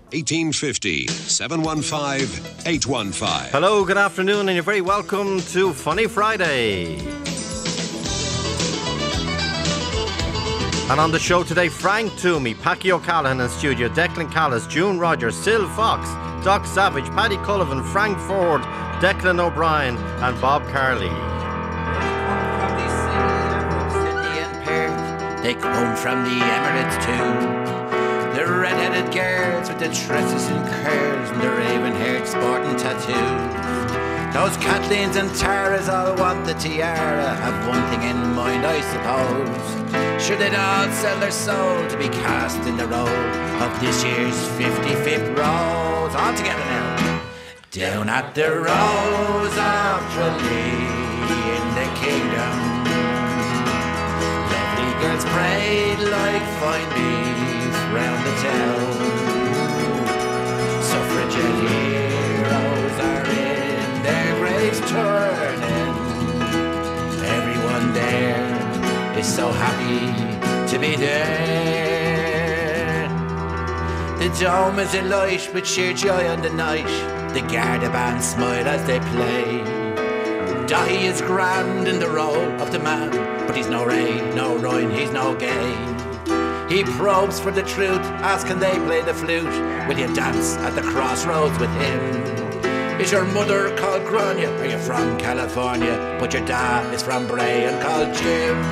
1850 715 815. Hello, good afternoon, and you're very welcome to Funny Friday. And on the show today, Frank Toomey, Packy O'Callaghan in studio, Declan Callis, June Rogers, Sil Fox, Doc Savage, Paddy Cullivan, Frank Ford, Declan O'Brien and Bob Carley. They come from the Emirates too. The red-headed girls with the tresses and curls and the raven-haired sporting tattoo. Those Kathleen's and Taras all want the tiara, have one thing in mind, I suppose. Sure, they'd all sell their soul to be cast in the role of this year's 55th Rose. All together now. Down at the Rose of Tralee in the kingdom, lovely girls prayed like fine beef round the town. Suffragette heroes are in their graves turning. Everyone there is so happy to be there. The dome is alight with sheer joy on the night. The Garda band smile as they play. Dahi is grand in the role of the man, but he's no Ray, no Ryan, he's no gay. He probes for the truth, asks can they play the flute. Will you dance at the crossroads with him? Is your mother called Grania? Are you from California? But your dad is from Bray and called Jim.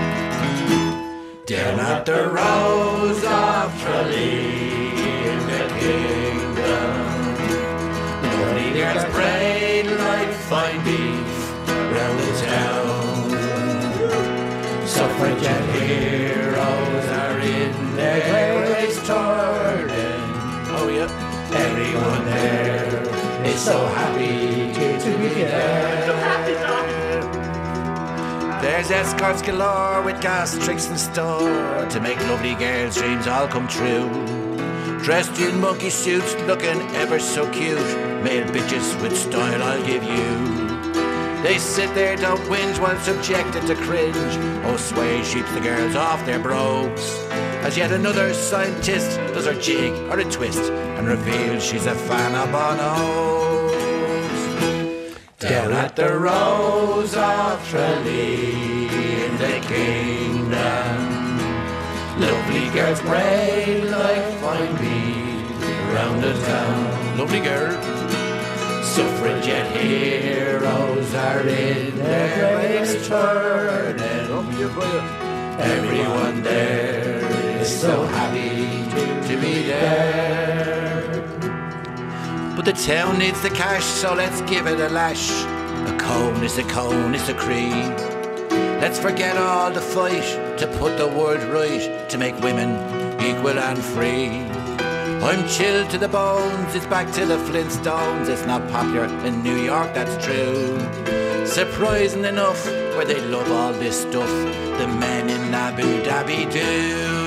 Down at the Rose of Tralee in the kingdom, lovely girls prayed like fine beef round the town. Suffragette heroes are in their graves turning. Oh yeah, everyone there is so happy to be there. There's escorts galore with gas tricks in store to make lovely girls' dreams all come true. Dressed in monkey suits, looking ever so cute. Male bitches with style I'll give you. They sit there, don't whinge while subjected to cringe. Oh, sway sheeps the girls off their brogues as yet another scientist does her jig or a twist and reveals she's a fan of Bono's. Down at the Rose of Tralee in the kingdom, lovely girls pray like fine bees round the town. Lovely girl. Suffragette heroes are in their graves turning. Everyone there is so happy to be there. But the town needs the cash, so let's give it a lash. A cone is a cone, it's a creed. Let's forget all the fight to put the world right, to make women equal and free. I'm chilled to the bones, it's back to the Flintstones. It's not popular in New York, that's true. Surprising enough, where they love all this stuff, the men in Abu Dhabi do.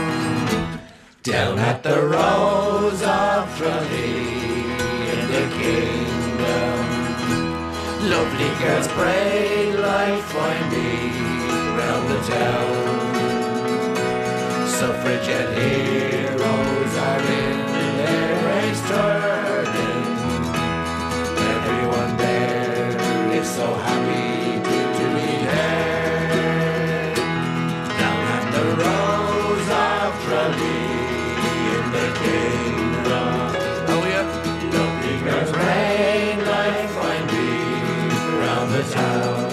Down at the Rose of Tralee in the kingdom, lovely girls pray like fine bees round the town. Suffragette heroes are in their graves turning. Everyone there is so happy to be there. Down at the Rose of Tralee in the kingdom. Oh yeah, lovely girls rain like fine bees round the town.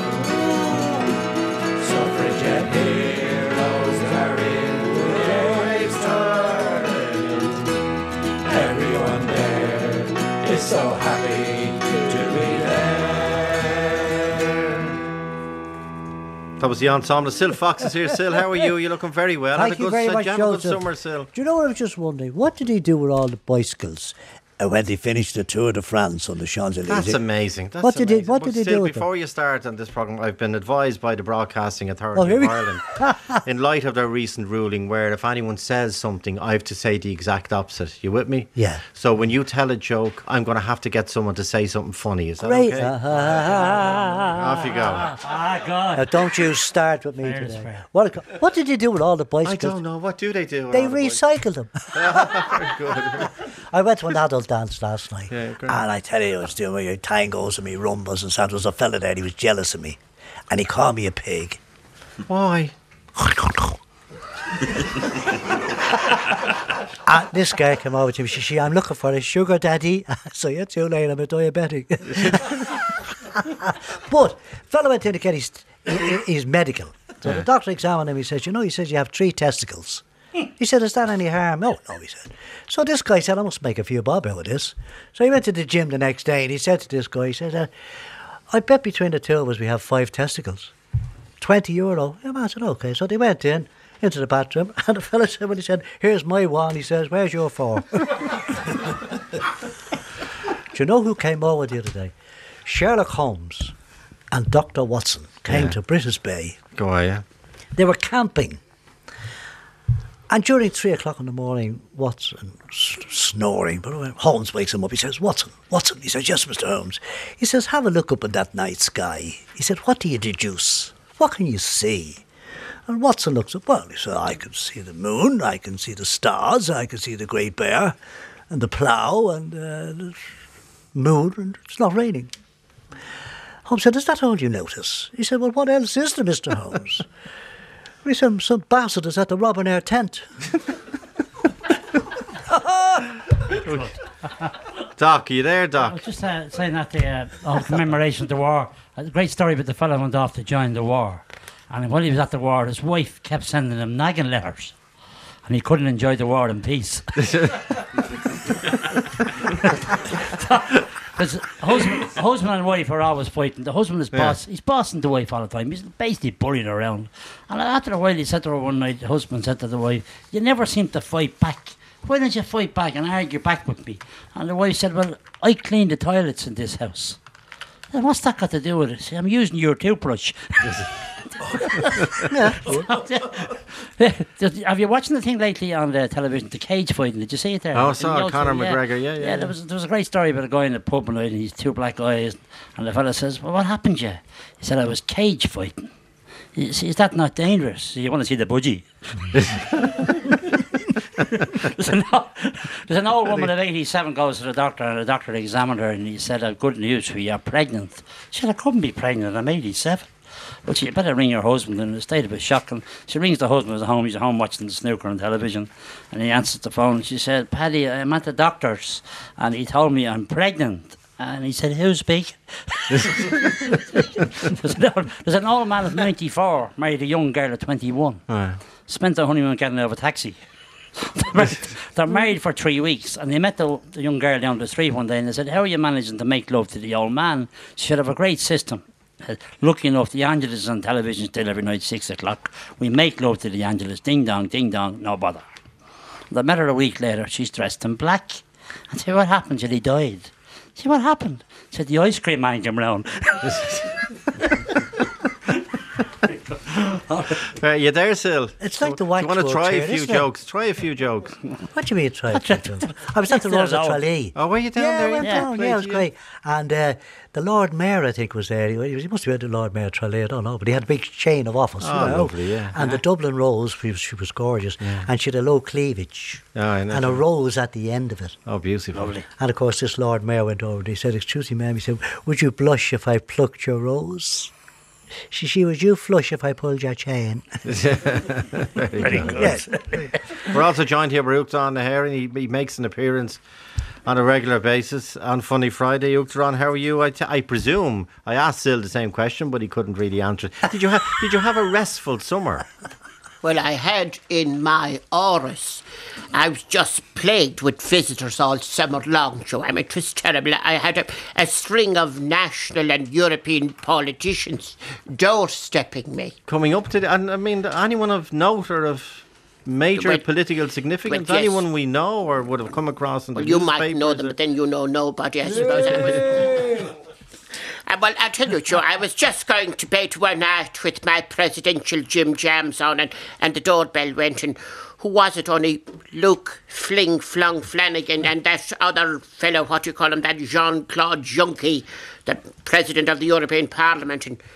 Suffragette heroes are in so happy to be there. That was the ensemble. Sil Fox is here. Sil, how are you? You're looking very well. Thank you very much, good Joseph. summer, Sil. Do you know what I was just wondering? What did he do with all the bicycles when they finished the Tour de France on the Champs-Élysées? That's amazing. That's what did amazing. What did they do with them? Before you start on this programme, I've been advised by the Broadcasting Authority of Ireland, in light of their recent ruling, where if anyone says something, I have to say the exact opposite. You with me? Yeah. So when you tell a joke, I'm going to have to get someone to say something funny. Is that Great. okay? Off you go. God. Now, don't you start with me today. What did they do with all the bicycles? I don't know. What do they do? They recycled them. Very good. I went to an adult dance last night, Yeah, great. and I tell you, I was doing my tangos and my rumbas, and so there was a fella there, he was jealous of me, and he called me a pig. Why? And this girl came over to me, she said, I'm looking for a sugar daddy. So you're too late, I'm a diabetic. But fella went in to get his medical. So the doctor examined him, he says, he says you have 3 testicles. He said, is that any harm? No, he said. So this guy said, I must make a few bob out of this. So he went to the gym the next day and he said to this guy, he said, I bet between the two of us we have 5 testicles. €20. Yeah, man, I said, okay. So they went into the bathroom, and the fella said, when he said, here's my 1, he says, where's your 4? Do you know who came over the other day? Sherlock Holmes and Dr. Watson came to British Bay. Go on, yeah. They were camping. And during 3 o'clock in the morning, Watson snoring, but when Holmes wakes him up, he says, Watson. He says, yes, Mr. Holmes. He says, have a look up at that night sky. He said, what do you deduce? What can you see? And Watson looks up, well, he said, I can see the moon, I can see the stars, I can see the Great Bear, and the plough, and the moon, and it's not raining. Holmes said, is that all you notice? He said, well, what else is there, Mr. Holmes? He said, some bastard is at the Robin Air tent. Doc, are you there, I Doc? was just saying that the commemoration of the war. A great story about the fellow who went off to join the war. And while he was at the war, his wife kept sending him nagging letters. And he couldn't enjoy the war in peace. Because husband and wife are always fighting. The husband is he's bossing the wife all the time. He's basically bullying her around. And after a while, he said to her one night, the husband said to the wife, you never seem to fight back. Why don't you fight back and argue back with me? And the wife said, well, I clean the toilets in this house. And what's that got to do with it? See, I'm using your toothbrush. Have you watched the thing lately on the television, the cage fighting? Did you see it there? Oh, I saw Conor McGregor, yeah. There was a great story about a guy in the pub and he's 2 black eyes, and the fella says, well, what happened to you? He said, I was cage fighting. Is that not dangerous? You want to see the budgie? There's an old woman of 87 goes to the doctor, and the doctor examined her and he said, I've good news for you, you're pregnant. She said, I couldn't be pregnant, I'm 87. Well, you better ring your husband. In a state of a shock. And she rings the husband at home. He's at home watching the snooker on television. And he answers the phone. She said, Paddy, I'm at the doctor's. And he told me I'm pregnant. And he said, who's speaking? There's an old man of 94 married a young girl at 21. Spent the honeymoon getting out of a taxi. They're married for 3 weeks, and they met the young girl down the street one day, and they said, how are you managing to make love to the old man? She said, I have a great system. Lucky enough, the Angelus is on television still every night, 6 o'clock. We make love to the Angelus, ding dong, no bother. They met her a week later, she's dressed in black. I said, what happened till he died? She said, what happened? She said, the ice cream man came round. You there, Sil? It's like the white. You want to try a few jokes? Try a few jokes. What do you mean try a few jokes? I was at the Rosa Tralee. Oh, were you down there? Yeah, I went down. Yeah, it was great. And the Lord Mayor, I think, was there. He must have been the Lord Mayor Tralee, I don't know. But he had a big chain of office. Oh, lovely, yeah. And the Dublin Rose, she was gorgeous. Yeah. And she had a low cleavage. Oh, and a rose at the end of it. Oh, beautiful. Lovely. And of course, this Lord Mayor went over and he said, excuse me, ma'am. He said, would you blush if I plucked your rose? She would you flush if I pulled your chain? Very good. Yes. We're also joined here by Uachtaráin Ó HÉireann. He makes an appearance on a regular basis on Funny Friday. Uachtaráin, how are you? I presume I asked Sil the same question, but he couldn't really answer it. Did you have a restful summer? Well, I had in my Áras. I was just plagued with visitors all summer long, so it was terrible. I had a string of national and European politicians doorstepping me. Coming up to and I mean, anyone of note or of major political significance? Yes. Anyone we know or would have come across in the you newspapers? might know them, but then you know nobody, I suppose. Well, I'll tell you, Joe, I was just going to bed one night with my presidential Jim Jams on, and the doorbell went, and who was it? Only Luke Fling Flung Flanagan and that other fellow, what do you call him, that Jean-Claude Juncker, the president of the European Parliament. And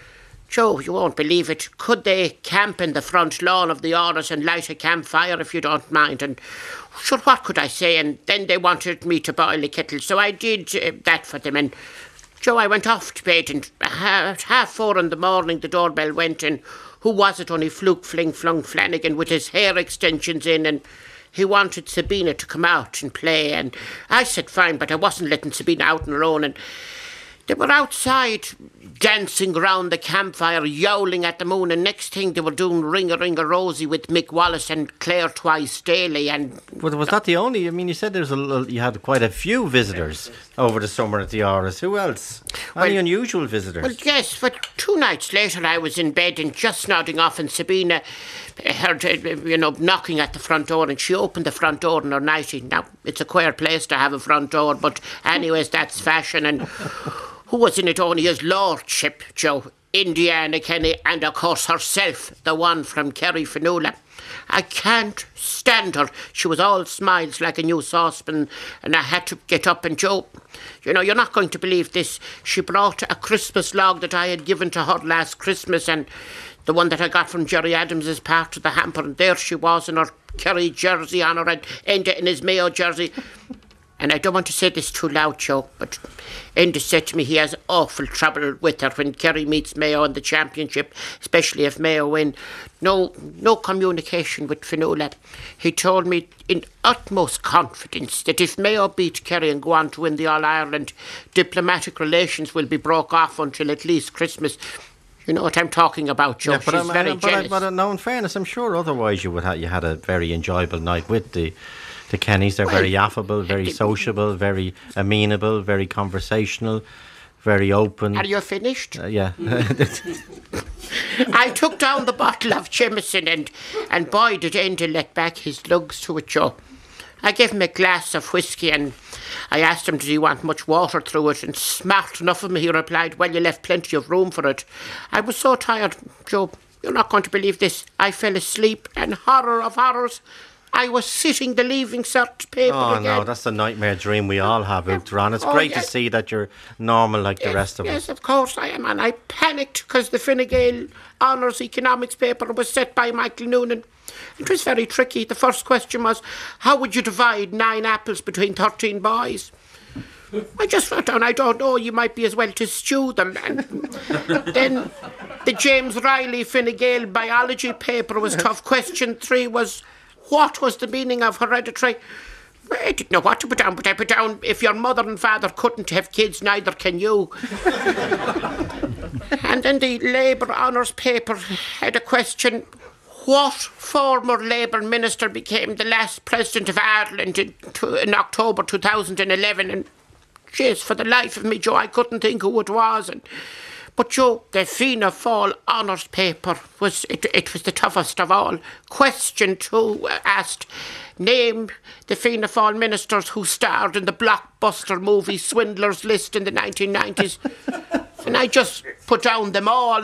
Joe, you won't believe it. Could they camp in the front lawn of the Áras and light a campfire if you don't mind? And sure, what could I say? And then they wanted me to boil a kettle, so I did that for them. And Joe, I went off to bed, and at 4:30 in the morning the doorbell went, and who was it? Only Fluke Fling Flung Flanagan with his hair extensions in, and he wanted Sabina to come out and play. And I said fine, but I wasn't letting Sabina out on her own. And they were outside dancing around the campfire, yowling at the moon, and next thing they were doing Ring a Ring a Rosie with Mick Wallace and Claire Twice Daly. And But was that the only? I mean, you said you had quite a few visitors over the summer at the Áras. Who else? Any unusual visitors? Well, yes, but 2 nights later I was in bed and just nodding off, and Sabina heard, knocking at the front door, and she opened the front door in her nightie. Now, it's a queer place to have a front door, but anyways, that's fashion. And who was in it? Only his lordship, Joe, Indiana Kenny, and of course herself, the one from Kerry Fanula. I can't stand her. She was all smiles like a new saucepan, and I had to get up. And Joe, you're not going to believe this. She brought a Christmas log that I had given to her last Christmas, and the one that I got from Jerry Adams as part of the hamper. And there she was in her Kerry jersey on her, and Enda in his Mayo jersey. And I don't want to say this too loud, Joe, but Enda said to me he has awful trouble with her when Kerry meets Mayo in the championship, especially if Mayo win. No communication with Fionnuala. He told me in utmost confidence that if Mayo beat Kerry and go on to win the All-Ireland, diplomatic relations will be broke off until at least Christmas. You know what I'm talking about, Joe. Yeah, She's very jealous. But no, in fairness, I'm sure otherwise you had a very enjoyable night with the Kennys. They're very affable, very sociable, very amenable, very conversational, very open. Are you finished? Yeah. I took down the bottle of Jameson and boy, did Enda let back his lugs to it, Joe. I gave him a glass of whiskey and I asked him, did he want much water through it? And smart enough of me, he replied, well, you left plenty of room for it. I was so tired, Joe, you're not going to believe this. I fell asleep, and horror of horrors, I was sitting the Leaving Cert paper again. No, that's the nightmare dream we all have, Uachtaran. It's great to see that you're normal like the rest of us. Yes, of course I am, and I panicked because the Fine Gael Honours Economics paper was set by Michael Noonan. It was very tricky. The first question was, how would you divide 9 apples between 13 boys? I just wrote down, I don't know, you might be as well to stew them. And then the James Riley Fine Gael biology paper was tough. Question 3 was, what was the meaning of hereditary? I didn't know what to put down, but I put down, if your mother and father couldn't have kids, neither can you. And then the Labour Honours paper had a question, what former Labour minister became the last president of Ireland in October 2011? And jeez, for the life of me, Joe, I couldn't think who it was. But Joe, the Fianna Fáil honours paper was the toughest of all. Question 2 asked, name the Fianna Fáil ministers who starred in the blockbuster movie Swindler's List in the 1990s. And I just put down them all.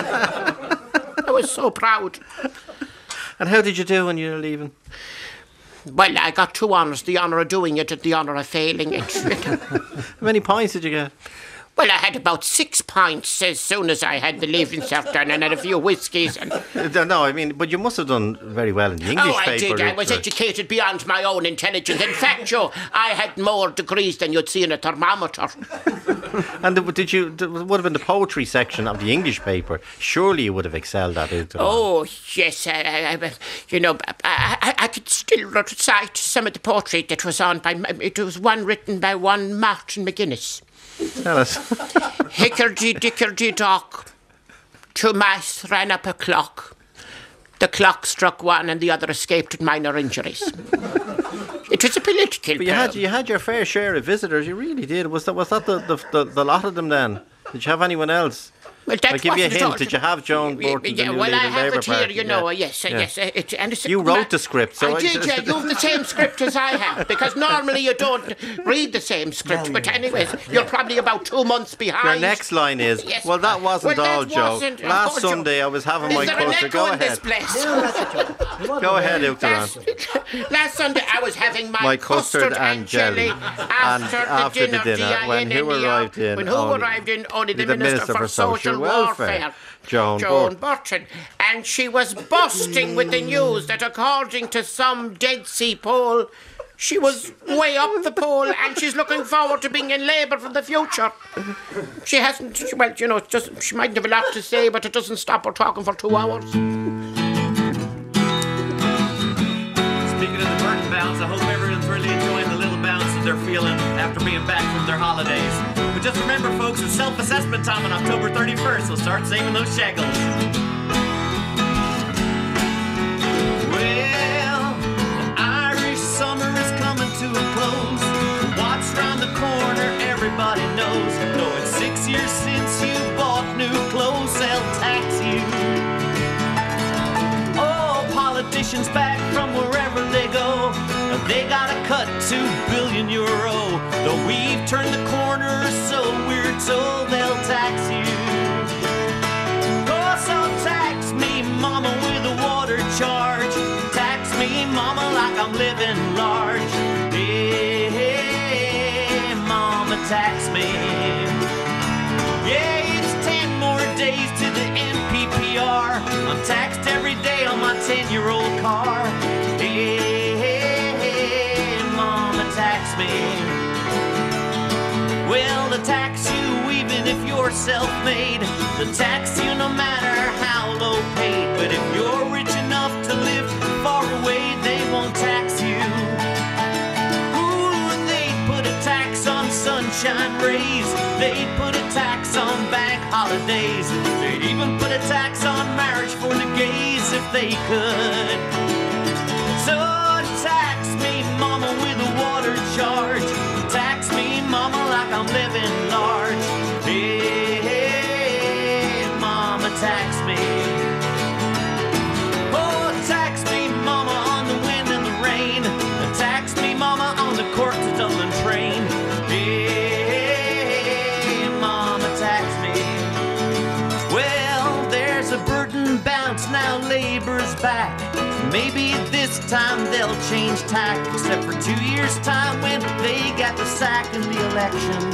I was so proud. And how did you do when you were leaving? Well, I got 2 honours, the honour of doing it and the honour of failing it. How many points did you get? Well, I had about 6 pints as soon as I had the Leaving Cert done, and had a few whiskies. No, I mean, but you must have done very well in the English paper. Oh, I did. I was educated beyond my own intelligence. In fact, Joe, I had more degrees than you'd see in a thermometer. And would have been the poetry section of the English paper. Surely you would have excelled at it. Oh, yes. I could still recite some of the poetry that was on by... It was one written by one Martin McGuinness. Tell us. Hickerdy-dickerdy-dock, 2 mice ran up a clock. The clock struck one and the other escaped with minor injuries. It was a political But you had your fair share of visitors, you really did. Was that the lot of them then? Did you have anyone else? Well, I'll give you a hint. Did you have Joan Burton, the new leader of the Labour Party? Yes. You wrote the script. So I did, yeah. You have the same script as I have, because normally you don't read the same script. But anyways, you're probably about 2 months behind. Your next line is, yes. Well, that wasn't all, Joe. Last Sunday I was having my custard. Go ahead. Go ahead, Uachtaran. Last Sunday I was having my custard and jelly after the dinner. When who arrived in? Only the Minister for Social welfare. Joan Burton. And she was busting with the news that according to some Dead Sea poll, she was way up the pole and she's looking forward to being in Labour for the future. She hasn't, well, you know, she might have a lot to say, but it doesn't stop her talking for 2 hours. Speaking of the Burton bounce, I hope everyone's really enjoying the little bounce that they're feeling after being back from their holidays. But just remember, folks, it's self-assessment time on October 31st, so start saving those shekels. Well, the Irish summer is coming to a close. What's round the corner, everybody knows. Though it's 6 years since you bought new clothes, they'll tax you. Oh, politicians back from wherever they go, they gotta cut 2 billion euro. Though we've turned the corner, so we're told they'll tax you. Oh, so tax me, mama, with a water charge. Tax me, mama, like I'm living large. Hey, mama, tax me. Yeah, it's 10 more days to the MPPR. I'm taxed every day on my 10-year-old car. Hey, mama, tax me. Well, they'll tax you even if you're self-made. They'll tax you no matter how low paid. But if you're rich enough to live far away, they won't tax you. Ooh, they put a tax on sunshine rays. They put a tax on bank holidays. They'd even put a tax on marriage for the gays if they could. So tax me, mama, with a water charge. Tax me, mama, like I'm living large. Hey, mama, tax me. Oh, tax me, mama, on the wind and the rain. Tax me, mama, on the Cork to Dublin train. Hey, mama, tax me. Well, there's a Burton bounce, now Labour's back. Maybe this time they'll change tack, except for 2 years' time when they got the sack in the election.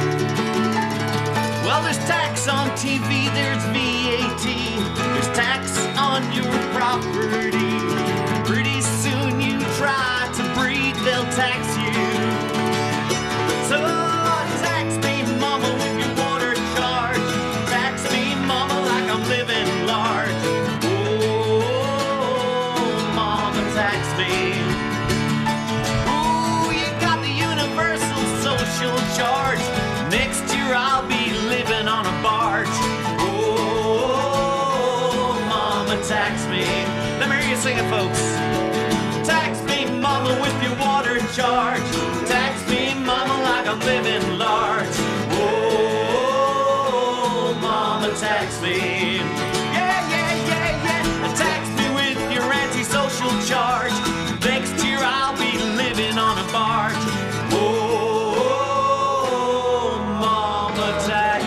Well, there's tax on TV, there's VAT, there's tax on your property. Pretty soon you try to breed, they'll tax you. So tax me, mama, with your water charge. Tax me, mama, like I'm living large. Tax me. Ooh, you got the universal social charge. Next year I'll be living on a barge. Oh, mama, tax me. Let me hear you sing it, folks. Tax me, mama, with your water charge. Tax me, mama, like I'm living large. Oh, mama, tax me. Yeah, yeah, yeah, yeah. Tax me with your antisocial charge. Next year I'll be living on a barge. Oh, mama, tax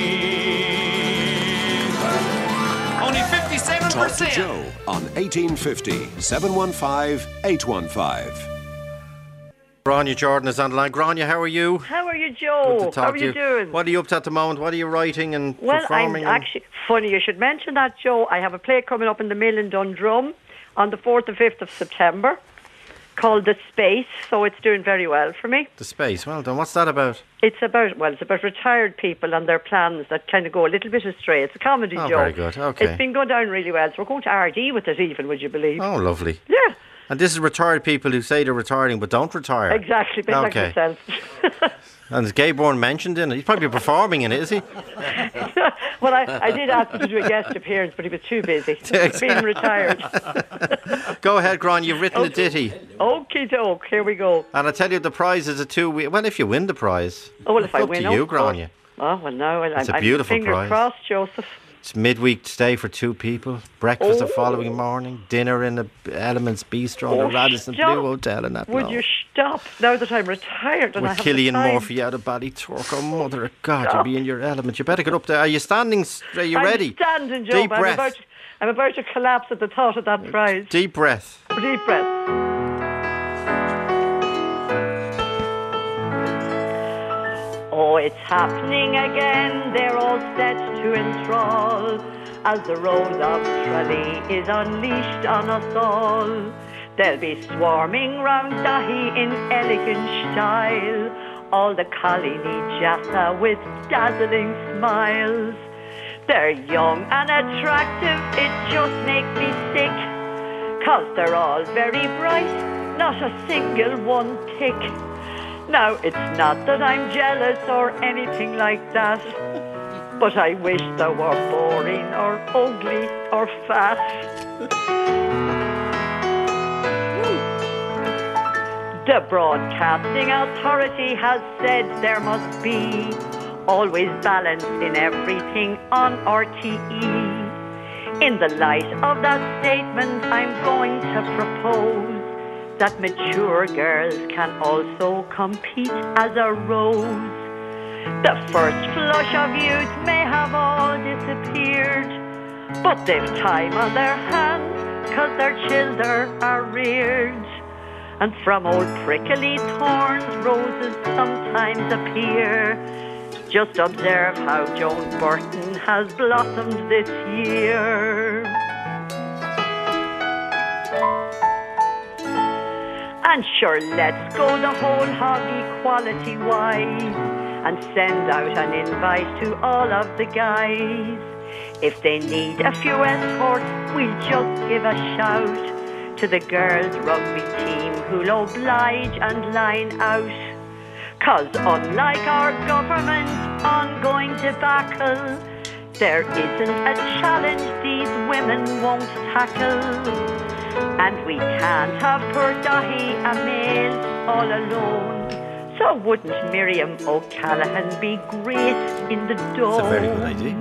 me. Only 57%. Talk to Joe on 1850 715 815. Grania Jordan is on the line. Grania, how are you? How are you, Joe? Good to talk How are to you doing? What are you up to at the moment? What are you writing and Well, performing? I'm actually funny you should mention that, Joe. I have a play coming up in the Mill in Dundrum on the 4th and 5th of September called The Space, so it's doing very well for me. The Space, well done. What's that about? It's about retired people and their plans that kind of go a little bit astray. It's a comedy, Oh, Joe. very good. Okay. It's been going down really well, so we're going to RD with it even, would you believe? Oh, lovely. Yeah. And this is retired people who say they're retiring but don't retire. Exactly, bit like yourself. And is Gayborn mentioned in it? He's probably performing in it, is he? Well, I did ask him to do a guest appearance, but he was too busy. Being retired. Go ahead, Gran, you've written a ditty. Okie doke, here we go. And I tell you, the prize is a 2-week... Well, if you win the prize. Oh, well, if I it's up win, to you, Grania. Oh, well, no. It's a beautiful finger prize. crossed, Joseph. It's midweek stay for 2 people. Breakfast the following morning. Dinner in the Elements Bistro, the Radisson stop. Blue Hotel in that Would you stop now that I'm retired and I with have Killian the time? Murphy out of Ballyturk. Oh, mother of God, you'll be in your element. You better get up there. Are you standing? Are you ready? I'm standing, Joe. Deep breath. I'm about to collapse at the thought of that prize. Deep breath. Deep breath. Oh, it's it's happening again, they're all set to enthrall, as the rose of Tralee is unleashed on us all. They'll be swarming round Dahi in elegant style, all the Colony Jassa with dazzling smiles. They're young and attractive, it just makes me sick, 'cause they're all very bright, not a single one tick. Now, it's not that I'm jealous or anything like that, but I wish they were boring or ugly or fat. The Broadcasting Authority has said there must be always balance in everything on RTE. In the light of that statement, I'm going to propose that mature girls can also compete as a rose. The first flush of youth may have all disappeared, but they've time on their hands 'cause their children are reared. And from old prickly thorns roses sometimes appear. Just observe how Joan Burton has blossomed this year. And sure, let's go the whole hog equality wise and send out an invite to all of the guys. If they need a few escorts, we'll just give a shout to the girls' rugby team who'll oblige and line out. 'Cause unlike our government's ongoing debacle, there isn't a challenge these women won't tackle. And we can't have poor Dahi a male all alone. So wouldn't Miriam O'Callaghan be great in the dome? That's a very good idea.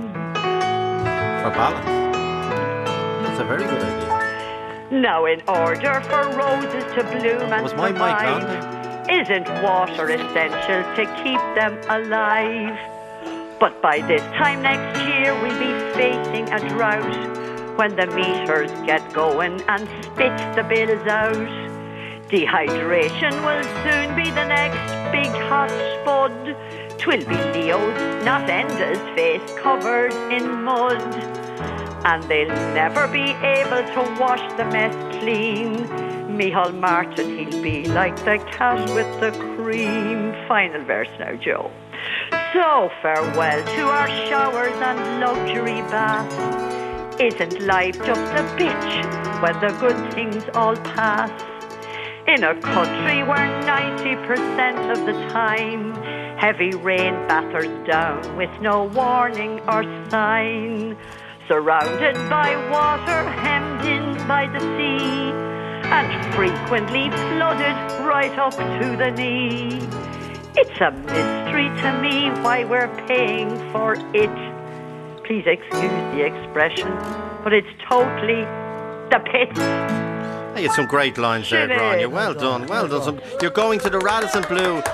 For balance. That's a very good idea. Now, in order for roses to bloom and Was my mic on survive, there? isn't water essential to keep them alive? But by this time next year, we'll be facing a drought when the meters get going and spit the bills out. Dehydration will soon be the next big hot spud. 'Twill be Leo's, not Enda's, face covered in mud. And they'll never be able to wash the mess clean. Micheál Martin, he'll be like the cat with the cream. Final verse now, Joe. So farewell to our showers and luxury baths. Isn't life just a bitch when the good things all pass? In a country where 90% of the time heavy rain batters down with no warning or sign, surrounded by water, hemmed in by the sea, and frequently flooded right up to the knee. It's a mystery to me why we're paying for it. Please excuse the expression, but it's totally the pits. Hey, you had some great lines there, Grania. Well done, well done. You're going to the Radisson Blue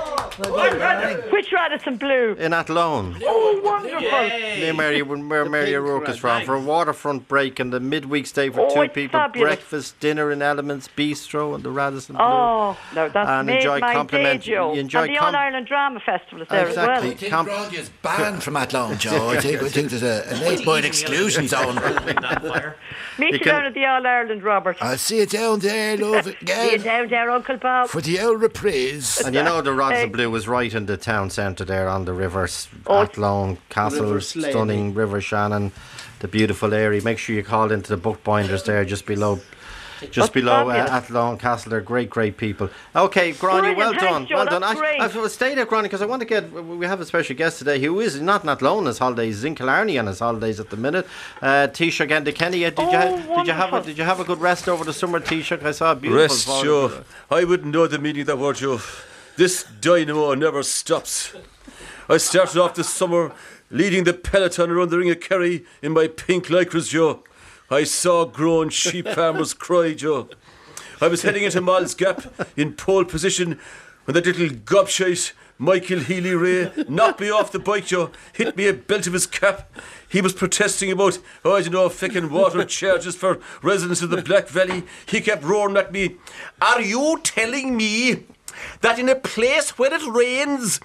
Which Radisson Blue? in Athlone. Oh, wonderful. Near where Mary O'Rourke is from, for a waterfront break and the midweek stay for two it's people. fabulous. Breakfast, dinner in Elements Bistro and the Radisson Blue. Oh, no, that's And made enjoy my day, complimentary- Joe. you enjoy and the All-Ireland Drama Festival is there Exactly. as I think Camp- Grania's banned from Athlone, Joe. I think there's a nationwide exclusion zone. well. Meet you can- down at the All-Ireland, Robert. I'll see you down there, love, See you again. down there, Uncle Bob. For the old reprise. And you know the Radisson Blue was right in the town centre there on the rivers, Oh, Athlone, Castle, River Slaney. stunning River Shannon, the beautiful area. Make sure you call into the bookbinders there just below fabulous. Athlone Castle. They're great people. Okay, Grania, Brilliant, well thanks, done, Joe, well done. that's great. I stay there, Grania, because I want to get. We have a special guest today who is not in Athlone on his holidays, he's in Killarney on his holidays at the minute. Taoiseach Kenny, did you have a good rest over the summer, Taoiseach? I saw a beautiful Rest, photo. Joe. I wouldn't know the meaning of that word, Joe. This dynamo never stops. I started off this summer leading the peloton around the Ring of Kerry in my pink lycras, Joe. I saw grown sheep farmers cry, Joe. I was heading into Moll's Gap in pole position when that little gobshite Michael Healy-Ray knocked me off the bike, Joe, hit me a belt of his cap. He was protesting about, feckin' water charges for residents of the Black Valley. He kept roaring at me, "Are you telling me that in a place where it rains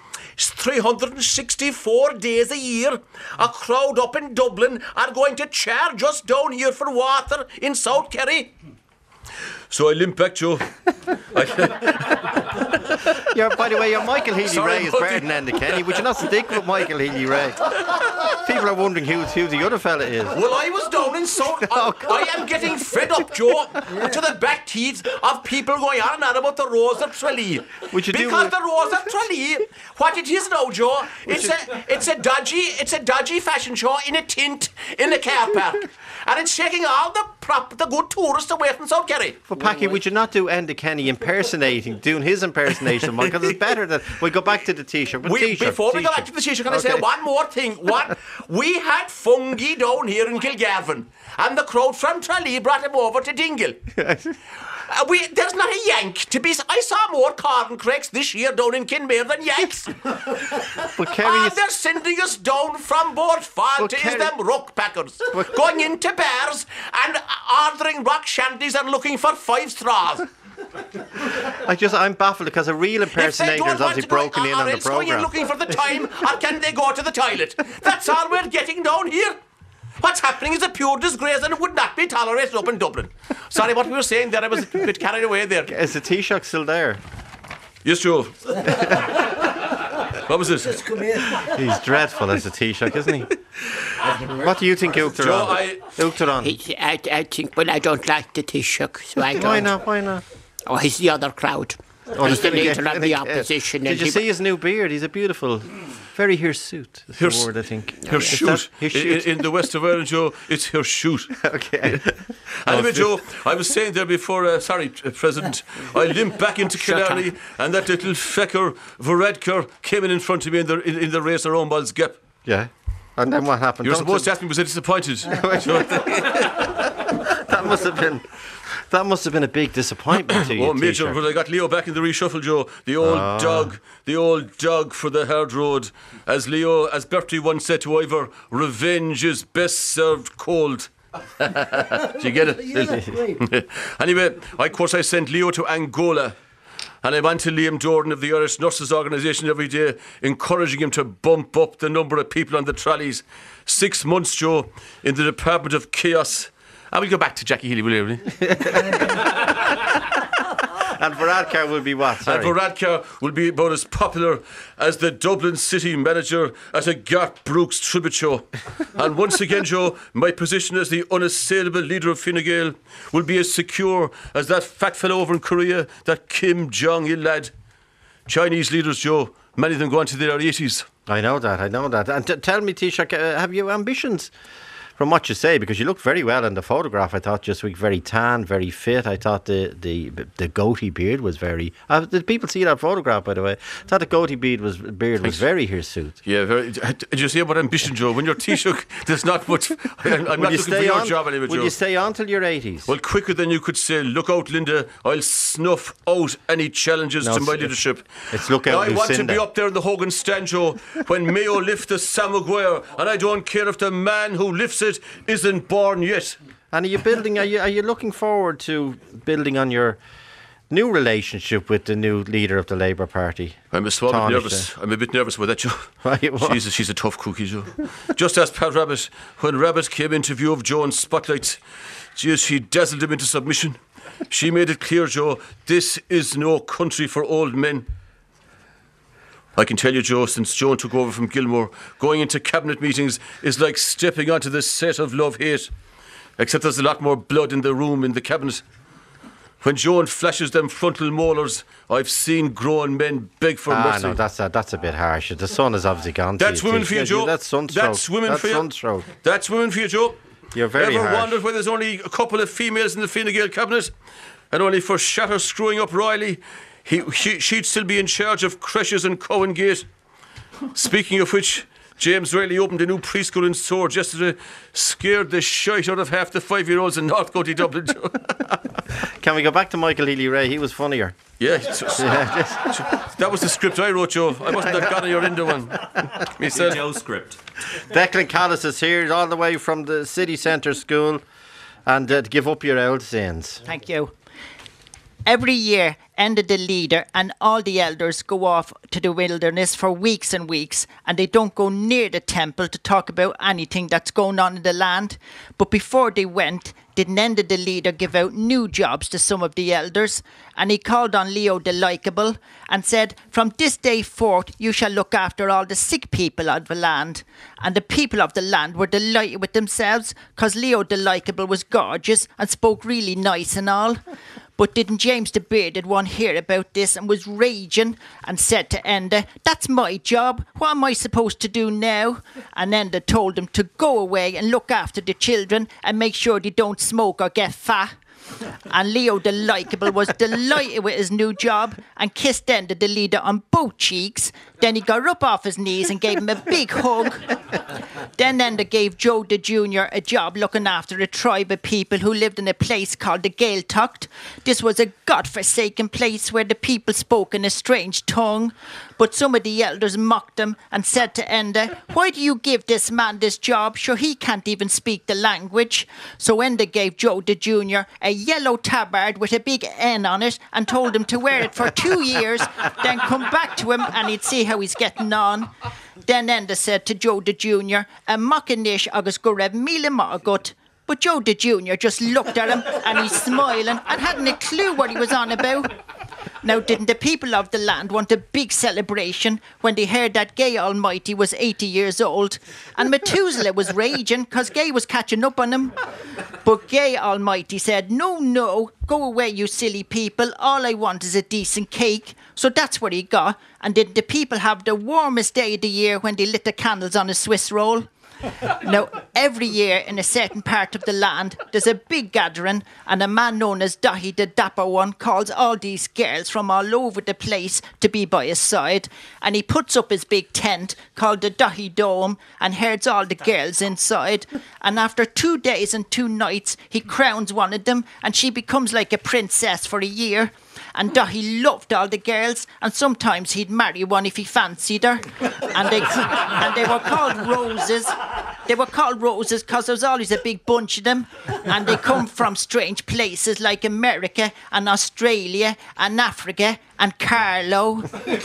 364 days a year, a crowd up in Dublin are going to charge us down here for water in South Kerry? So I limp back, Joe. By the way, your Michael Healy-Rae is better than Enda Kenny. Would you not stick with Michael Healy-Rae? People are wondering who the other fella is. Well, I was down in South... I am getting fed up, Joe, to the back teeth of people going on and on about the Rose of Tralee. Because the Rose of Tralee, what it is now, Joe, it's a dodgy fashion show in a tint in a car park. And it's shaking all the good tourists away from South Kerry. But Packy, would you not do Enda Kenny doing his impersonation of Michael? It's better that we go back to the T-shirt. Before we go back to the T-shirt, can I say one more thing? We had Fungi down here in Kilgarvan, and the crowd from Tralee brought him over to Dingle. There's not a Yank to be... I saw more corn crakes this year down in Kinmare than Yanks. But Kerry they're sending us down from Boardfall to is them rock packers, going into bars and ordering rock shanties and looking for 5 straws. I'm baffled because a real impersonator is obviously broken in on the programme. Going in looking for the time, or can they go to the toilet? That's all we're getting down here. What's happening is a pure disgrace and it would not be tolerated up in Dublin. Sorry, what we were saying there, I was a bit carried away there. Is the Taoiseach still there? Yes, Joe. What was it? He's dreadful as a Taoiseach, isn't he? What do you think, Uachtaráin? I think, well, I don't like the Taoiseach, so I don't. Why not? Oh, he's the other crowd. He's the leader of the opposition. Did you see his new beard? He's a beautiful... Very hirsute is the word, I think. Hirsute. In the west of Ireland, Joe, it's hirsute. Okay. Anyway, Joe, I was saying there before, President, I limped back into Killarney and that little fecker, Varadkar, came in front of me in the race around Balls Gap. Yeah. And then what happened? You're supposed to ask me, was I disappointed? That must have been a big disappointment to you. Oh, major, but I got Leo back in the reshuffle, Joe. The old dog for the hard road. As Bertie once said to Ivor, revenge is best served cold. Do you get it? Yes, anyway, of course I sent Leo to Angola. And I went to Liam Jordan of the Irish Nurses Organisation every day, encouraging him to bump up the number of people on the trolleys. 6 months, Joe, in the Department of Chaos. And we'll go back to Jackie Healy, will you? And Varadkar will be what? Sorry. And Varadkar will be about as popular as the Dublin City manager at a Garth Brooks tribute show. And once again, Joe, my position as the unassailable leader of Fine Gael will be as secure as that fat fellow over in Korea, that Kim Jong-il lad. Chinese leaders, Joe, many of them go on to their 80s. I know that. And tell me, Taoiseach, have you ambitions? From what you say, because you looked very well in the photograph, I thought just very tan, very fit. I thought the goatee beard was very. Did people see that photograph, by the way? I thought the goatee beard was very hirsute. Yeah, very. Did you see about ambition, Joe? When you're Taoiseach, there's not much. I'm not looking for your job anyway, Joe. Will you stay on till your 80s? Well, quicker than you could say. Look out, Linda. I'll snuff out any challenges to my leadership. It's look out, I want to be up there in the Hogan stand, Joe, when Mayo lift the Sam Maguire, and I don't care if the man who lifts it isn't born yet. And are you looking forward to building on your new relationship with the new leader of the Labour Party? I'm a small bit nervous. I'm a bit nervous with that, Joe. She's a tough cookie, Joe. Just as Pat Rabbit, when Rabbit came into view of Joe in Spotlight, she dazzled him into submission. She made it clear, Joe, this is no country for old men. I can tell you, Joe, since Joan took over from Gilmore, going into cabinet meetings is like stepping onto the set of Love-Hate. Except there's a lot more blood in the room in the cabinet. When Joan flashes them frontal molars, I've seen grown men beg for mercy. No, that's a bit harsh. The sun has obviously gone. That's women for you, Joe. That's sunstroke. That's women for you. That's women for you, Joe. You're very harsh. Ever wondered why there's only a couple of females in the Fine Gael cabinet? And only for Shatter screwing up Riley, she'd still be in charge of creches and Cowan Gate. Speaking of which, James Riley opened a new preschool in Swords yesterday, scared the shite out of half the 5-year-olds in North County Dublin. Can we go back to Michael Healy-Rae? He was funnier. Yeah, that was the script I wrote, Joe. I wasn't that gone on your into one. No script. Declan Callis is here, all the way from the city centre school, and to give up your old sins. Thank you. Every year, Enda the leader and all the elders go off to the wilderness for weeks and weeks, and they don't go near the temple to talk about anything that's going on in the land. But before they went, didn't Enda the leader give out new jobs to some of the elders? And he called on Leo the Likeable and said, "From this day forth you shall look after all the sick people of the land." And the people of the land were delighted with themselves, because Leo the Likeable was gorgeous and spoke really nice and all. But didn't James the Bearded one hear about this and was raging and said to Enda, "That's my job. What am I supposed to do now?" And Enda told him to go away and look after the children and make sure they don't smoke or get fat. And Leo the Likeable was delighted with his new job and kissed Enda the leader on both cheeks. Then he got up off his knees and gave him a big hug. Then Enda gave Joe the Junior a job looking after a tribe of people who lived in a place called the Gaeltacht. This was a godforsaken place where the people spoke in a strange tongue. But some of the elders mocked him and said to Enda, "Why do you give this man this job? Sure, he can't even speak the language." So Enda gave Joe the Junior a yellow tabard with a big N on it and told him to wear it for 2 years, then come back to him and he'd see how he's getting on. Then Enda said to Joe the Junior, "A mockinish agus go raibh míle magat." But Joe the Junior just looked at him and he's smiling and hadn't a clue what he was on about. Now, didn't the people of the land want a big celebration when they heard that Gay Almighty was 80 years old? And Methuselah was raging because Gay was catching up on him. But Gay Almighty said, No, go away, you silly people. All I want is a decent cake." So that's what he got. And didn't the people have the warmest day of the year when they lit the candles on a Swiss roll? Now, every year in a certain part of the land, there's a big gathering, and a man known as Dahi the Dapper One calls all these girls from all over the place to be by his side, and he puts up his big tent called the Dahi Dome and herds all the girls inside, and after 2 days and 2 nights, he crowns one of them, and she becomes like a princess for a year. And Dahi loved all the girls, and sometimes he'd marry one if he fancied her. And they were called roses. They were called roses because there was always a big bunch of them. And they come from strange places like America and Australia and Africa and Carlo.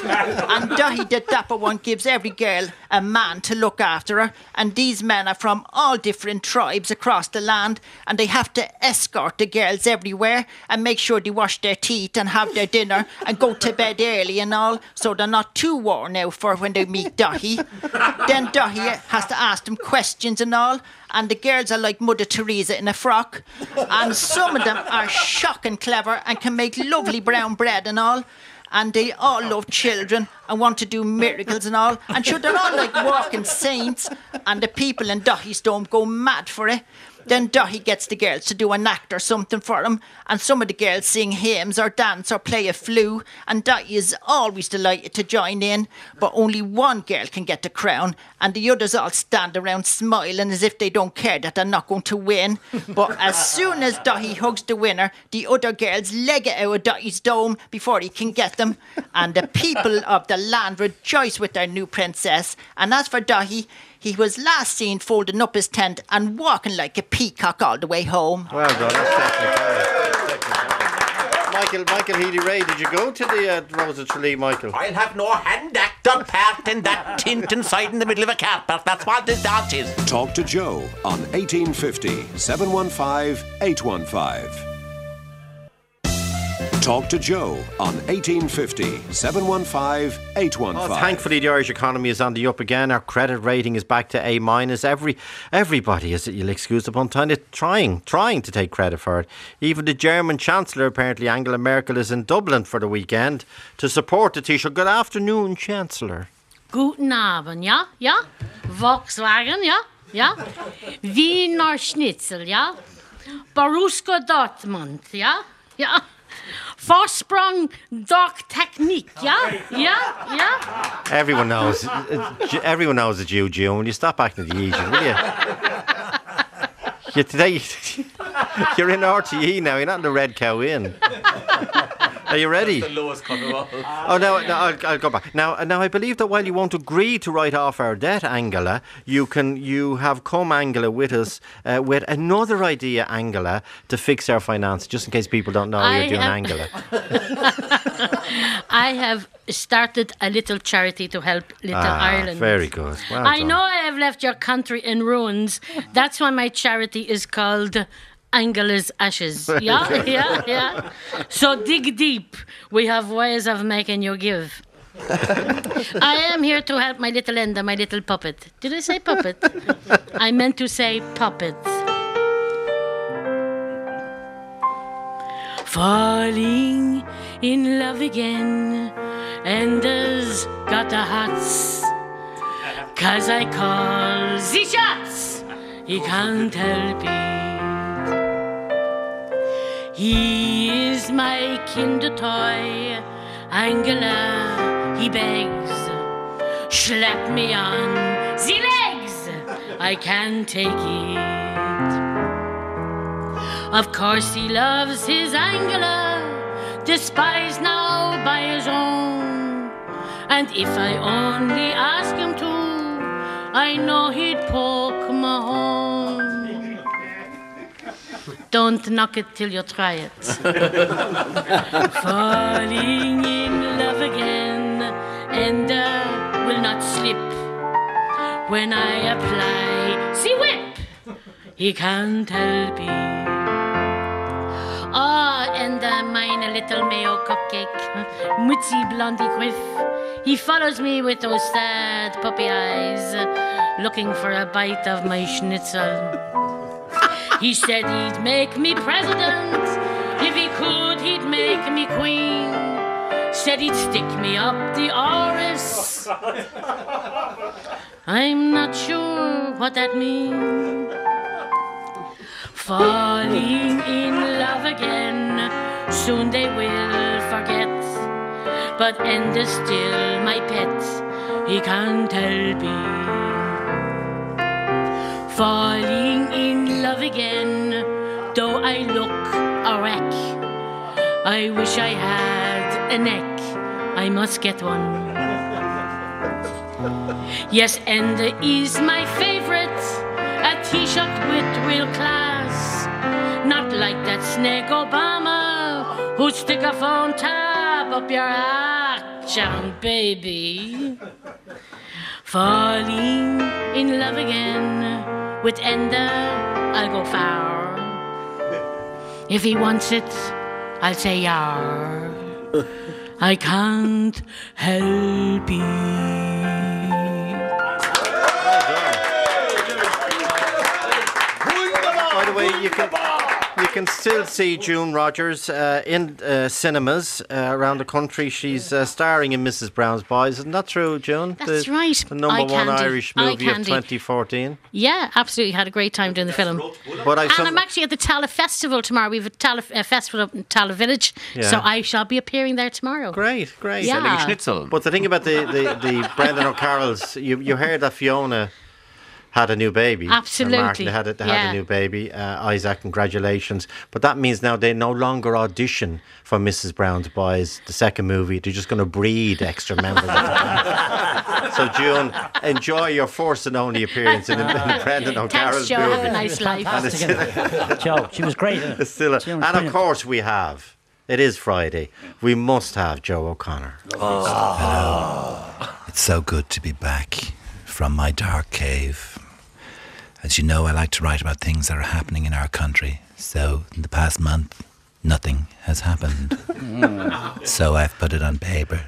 And Dahi the Dapper One gives every girl a man to look after her. And these men are from all different tribes across the land. And they have to escort the girls everywhere and make sure they wash their teeth and have their dinner and go to bed early and all, so they're not too worn out for when they meet Dahi. Then Dahi has to ask them questions and all, and the girls are like Mother Teresa in a frock, and some of them are shocking clever and can make lovely brown bread and all. And they all love children and want to do miracles and all. And sure, they're all like walking saints. And the people in Dahi's Dome go mad for it. Then Dahi gets the girls to do an act or something for him. And some of the girls sing hymns or dance or play a flute. And Dahi is always delighted to join in. But only one girl can get the crown. And the others all stand around smiling as if they don't care that they're not going to win. But as soon as Dahi hugs the winner, the other girls leg it out of Dahi's Dome before he can get them. And the people of the land rejoice with their new princess. And as for Dahi, he was last seen folding up his tent and walking like a peacock all the way home. Well done, that's technical. Michael Healy-Ray, did you go to the Rose of Tralee, Michael? I'll have no hand actor parked in that tent inside in the middle of a car park. That's what this dance is. Talk to Joe on 1850 715 815. Talk to Joe on 1850 715 815. Well, thankfully, the Irish economy is on the up again. Our credit rating is back to A-. Everybody is, you'll excuse the pun, trying to take credit for it. Even the German Chancellor, apparently Angela Merkel, is in Dublin for the weekend to support the Taoiseach. Good afternoon, Chancellor. Guten Abend, ja? Ja? Volkswagen, ja? Ja? Wiener Schnitzel, ja? Borussia Dortmund, ja? Ja? Vorsprung Doc Technique, yeah? Yeah? Everyone knows it's you, June. Will you stop acting the Asian, will you? Today, you're in RTE now. You're not in the Red Cow Inn. Are you ready? That's the lowest cut of all. Oh, no, I'll go back. Now, I believe that while you won't agree to write off our debt, Angela, you have come, Angela, with us with another idea, Angela, to fix our finance, just in case people don't know you're doing Angela. I have started a little charity to help Little Ireland. Very good. Well I done. know I have left your country in ruins. That's why my charity is called Angela's Ashes. Yeah, yeah. So dig deep. We have ways of making you give. I am here to help my little Enda, my little puppet. Did I say puppet? I meant to say puppet. Falling in love again, Enda's got the hots, 'cause I call the shots, he can't help it. He is my kinder toy, Angela, he begs, slap me on the legs, I can't take it. Of course he loves his Angela, despised now by his own. And if I only ask him to, I know he'd poke my home. Don't knock it till you try it. Falling in love again, and will not slip. When I apply the whip, he can't help it. And mine a little mayo cupcake, Mutzy Blondie Quiff. He follows me with those sad puppy eyes, looking for a bite of my schnitzel. He said he'd make me president. If he could, he'd make me queen. Said he'd stick me up the Oris. I'm not sure what that means. Falling in love again, soon they will forget. But Enda's still my pet, he can't help it. Falling in love again, though I look a wreck. I wish I had a neck, I must get one. Yes, Enda is my favorite, a T-shirt with real class. Not like that snake Obama who'd stick a phone tab up your action, baby. Falling in love again, with Enda I'll go far. If he wants it, I'll say yar. I can't help it. By the way, you can still see June Rogers in cinemas around the country. She's starring in Mrs. Brown's Boys. Isn't that true, June? That's right. The number one Irish movie of 2014. Yeah, absolutely. Had a great time doing the film. But I'm actually at the Tala Festival tomorrow. We have a festival up in Tala Village, so I shall be appearing there tomorrow. Great. Yeah. Selling schnitzel. But the thing about the Brendan O'Carroll's, you heard that Fiona had a new baby. Absolutely. And Martin had a new baby. Isaac, congratulations. But that means now they no longer audition for Mrs. Brown's Boys, the second movie. They're just going to breed extra members of the cast. So, June, enjoy your first and only appearance in Brendan O'Carroll's movie. movie. Have a nice life. Joe, she was great. And of course we have. It is Friday. We must have Joe O'Connor. Hello. It's so good to be back from my dark cave. As you know, I like to write about things that are happening in our country. So, in the past month, nothing has happened. So I've put it on paper.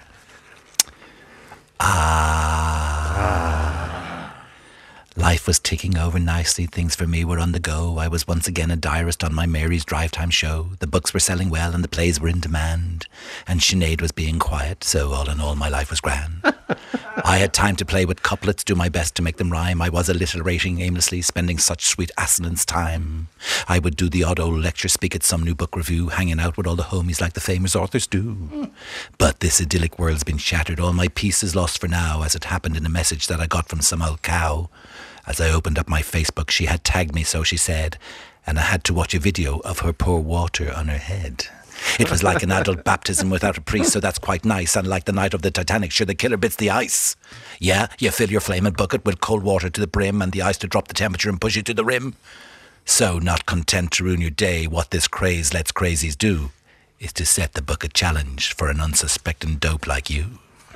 Life was ticking over nicely. Things for me were on the go. I was once again a diarist on my Mary's Drive Time show. The books were selling well and the plays were in demand. And Sinead was being quiet, so all in all, my life was grand. I had time to play with couplets, do my best to make them rhyme. I was alliterating aimlessly, spending such sweet assonance time. I would do the odd old lecture, speak at some new book review, hanging out with all the homies like the famous authors do. But this idyllic world's been shattered. All my peace is lost for now, as it happened in a message that I got from some old cow. As I opened up my Facebook, she had tagged me, so she said, and I had to watch a video of her pour water on her head. It was like an adult baptism without a priest, so that's quite nice. And like the night of the Titanic, sure, the killer bits the ice. Yeah, you fill your flaming bucket with cold water to the brim and the ice to drop the temperature and push you to the rim. So, not content to ruin your day, what this craze lets crazies do is to set the bucket challenge for an unsuspecting dope like you.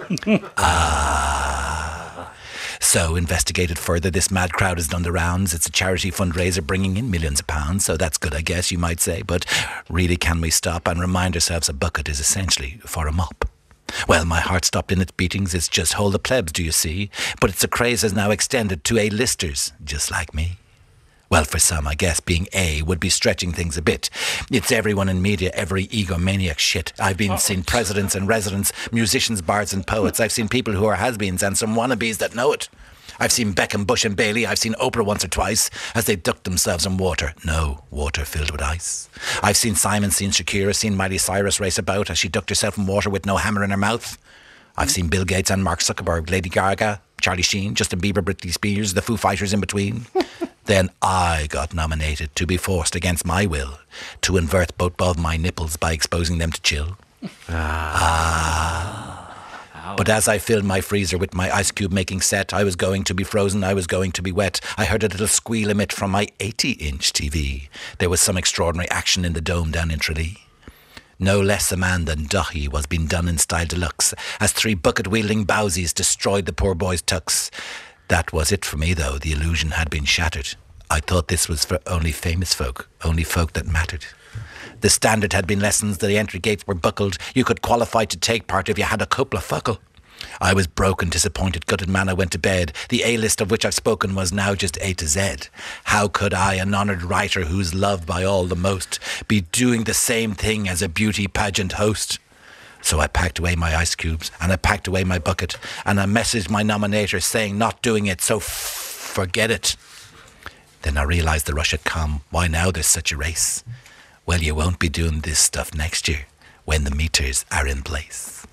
So, investigated further, this mad crowd has done the rounds. It's a charity fundraiser bringing in millions of pounds, so that's good, I guess, you might say. But really, can we stop and remind ourselves a bucket is essentially for a mop? Well, my heart stopped in its beatings. It's just hold the plebs, do you see? But it's a craze has now extended to A-listers, just like me. Well, for some, I guess being A would be stretching things a bit. It's everyone in media, every egomaniac shit. I've been seen presidents and residents, musicians, bards and poets. I've seen people who are has-beens and some wannabes that know it. I've seen Beckham, Bush and Bailey. I've seen Oprah once or twice as they ducked themselves in water. No, water filled with ice. I've seen Simon, seen Shakira, seen Miley Cyrus race about as she ducked herself in water with no hammer in her mouth. I've seen Bill Gates and Mark Zuckerberg, Lady Gaga, Charlie Sheen, Justin Bieber, Britney Spears, the Foo Fighters in between. Then I got nominated to be forced against my will to invert both of my nipples by exposing them to chill. But as I filled my freezer with my ice cube making set, I was going to be frozen, I was going to be wet. I heard a little squeal emit from my 80-inch TV. There was some extraordinary action in the dome down in Tralee. No less a man than Daithí was being done in style deluxe, as 3 bucket-wielding bowsies destroyed the poor boy's tux. That was it for me, though. The illusion had been shattered. I thought this was for only famous folk, only folk that mattered. The standard had been lessened, the entry gates were buckled. You could qualify to take part if you had a couple of fuckle. I was broken, disappointed, gutted man. I went to bed. The A-list of which I've spoken was now just A to Z. How could I, an honoured writer who's loved by all the most, be doing the same thing as a beauty pageant host? So I packed away my ice cubes, and I packed away my bucket, and I messaged my nominator saying not doing it, so forget it. Then I realised the rush had come. Why now there's such a race? Well, you won't be doing this stuff next year when the meters are in place.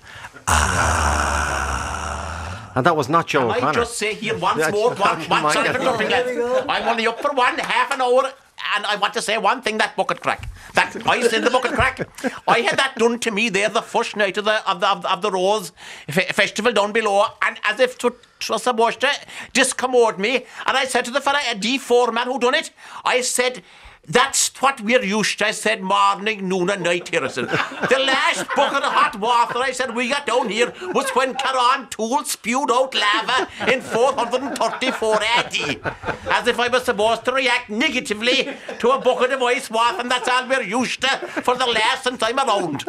And that was not Joe O'Connor. I just say here once more, one second, I'm only up for half an hour, and I want to say one thing, that bucket crack. That ice in the bucket crack. I had that done to me there the first night of the Rose Festival down below, and as if to was supposed to discommode me, and I said to the fella, a D4 man who done it, I said, that's what we're used to. I said, morning, noon and night, Harrison. The last bucket of hot water I said we got down here was when Caron Toole spewed out lava in 434 AD. As if I was supposed to react negatively to a bucket of ice water, and that's all we're used to for the last time around.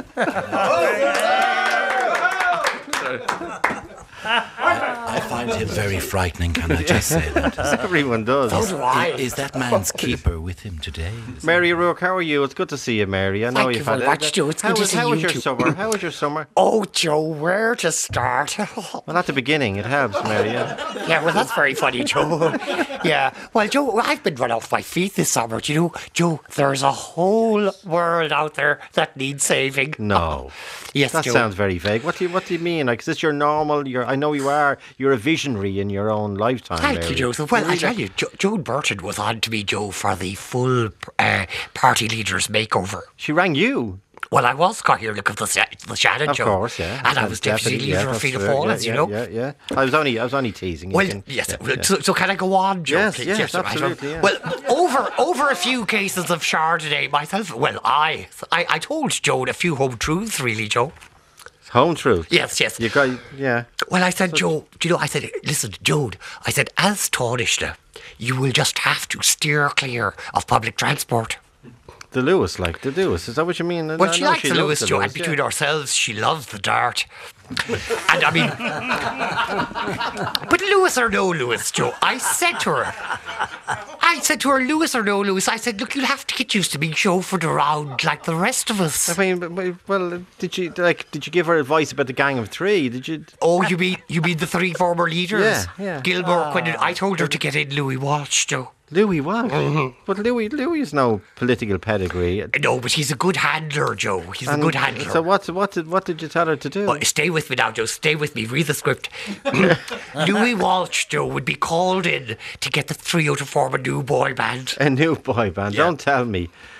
I find him very frightening, can I just say that? Everyone does. Is that man's keeper with him today? Mary O'Rourke, how are you? It's good to see you, Mary. I know Thank you've you had very much, Joe. It's good to see How was you your too. summer? How was your summer? Oh, Joe, where to start? Well, at the beginning, it helps, Mary. Yeah, well, that's very funny, Joe. Yeah, well, Joe, I've been run off my feet this summer. Do you know, Joe, there's a whole world out there that needs saving. No. Yes, that Joe. sounds very vague. What do you mean? Like, is this your normal? I know you're a visionary in your own lifetime. Thank Mary. you, Joseph. Well, I tell you, Joan Burton was on to me, Joe, for the full party leaders makeover. She rang you. Well, I was got here looking for the Shannon, Of Joe. course, yeah. And I was deputy leader of Fianna Fáil, as you know. Yeah. I was only teasing. Well, yes. So can I go on, Joe? Yes, please? yes, absolutely. Yeah. Well, over a few cases of Chardonnay myself. Well, I told Joan a few home truths, really, Joe. Home truth. Yes. You got, yeah. Well, I said, Joe, do you know, I said, listen, Joe, I said, as Taoiseach, you will just have to steer clear of public transport. The Lewis, is that what you mean? Well, she likes the Lewis, Joe, and Lewis, between ourselves, she loves the Dart. And I mean, but Lewis or no Lewis, Joe, I said to her, Lewis or no Lewis, I said, look, you'll have to get used to being chauffeured around like the rest of us. I mean, well, did you give her advice about the Gang of Three? Did you? Oh, you mean the 3 former leaders? Yeah. Gilmore, Quinlan. I told her to get in Louis Walsh, Joe. Louis Walsh? Mm-hmm. But Louis is no political pedigree. No, but he's a good handler, Joe. He's a good handler. So what did you tell her to do? Oh, stay with me now, Joe. Stay with me. Read the script. Louis Walsh, Joe, would be called in to get the 3 out of form a new boy band. A new boy band? Yeah. Don't tell me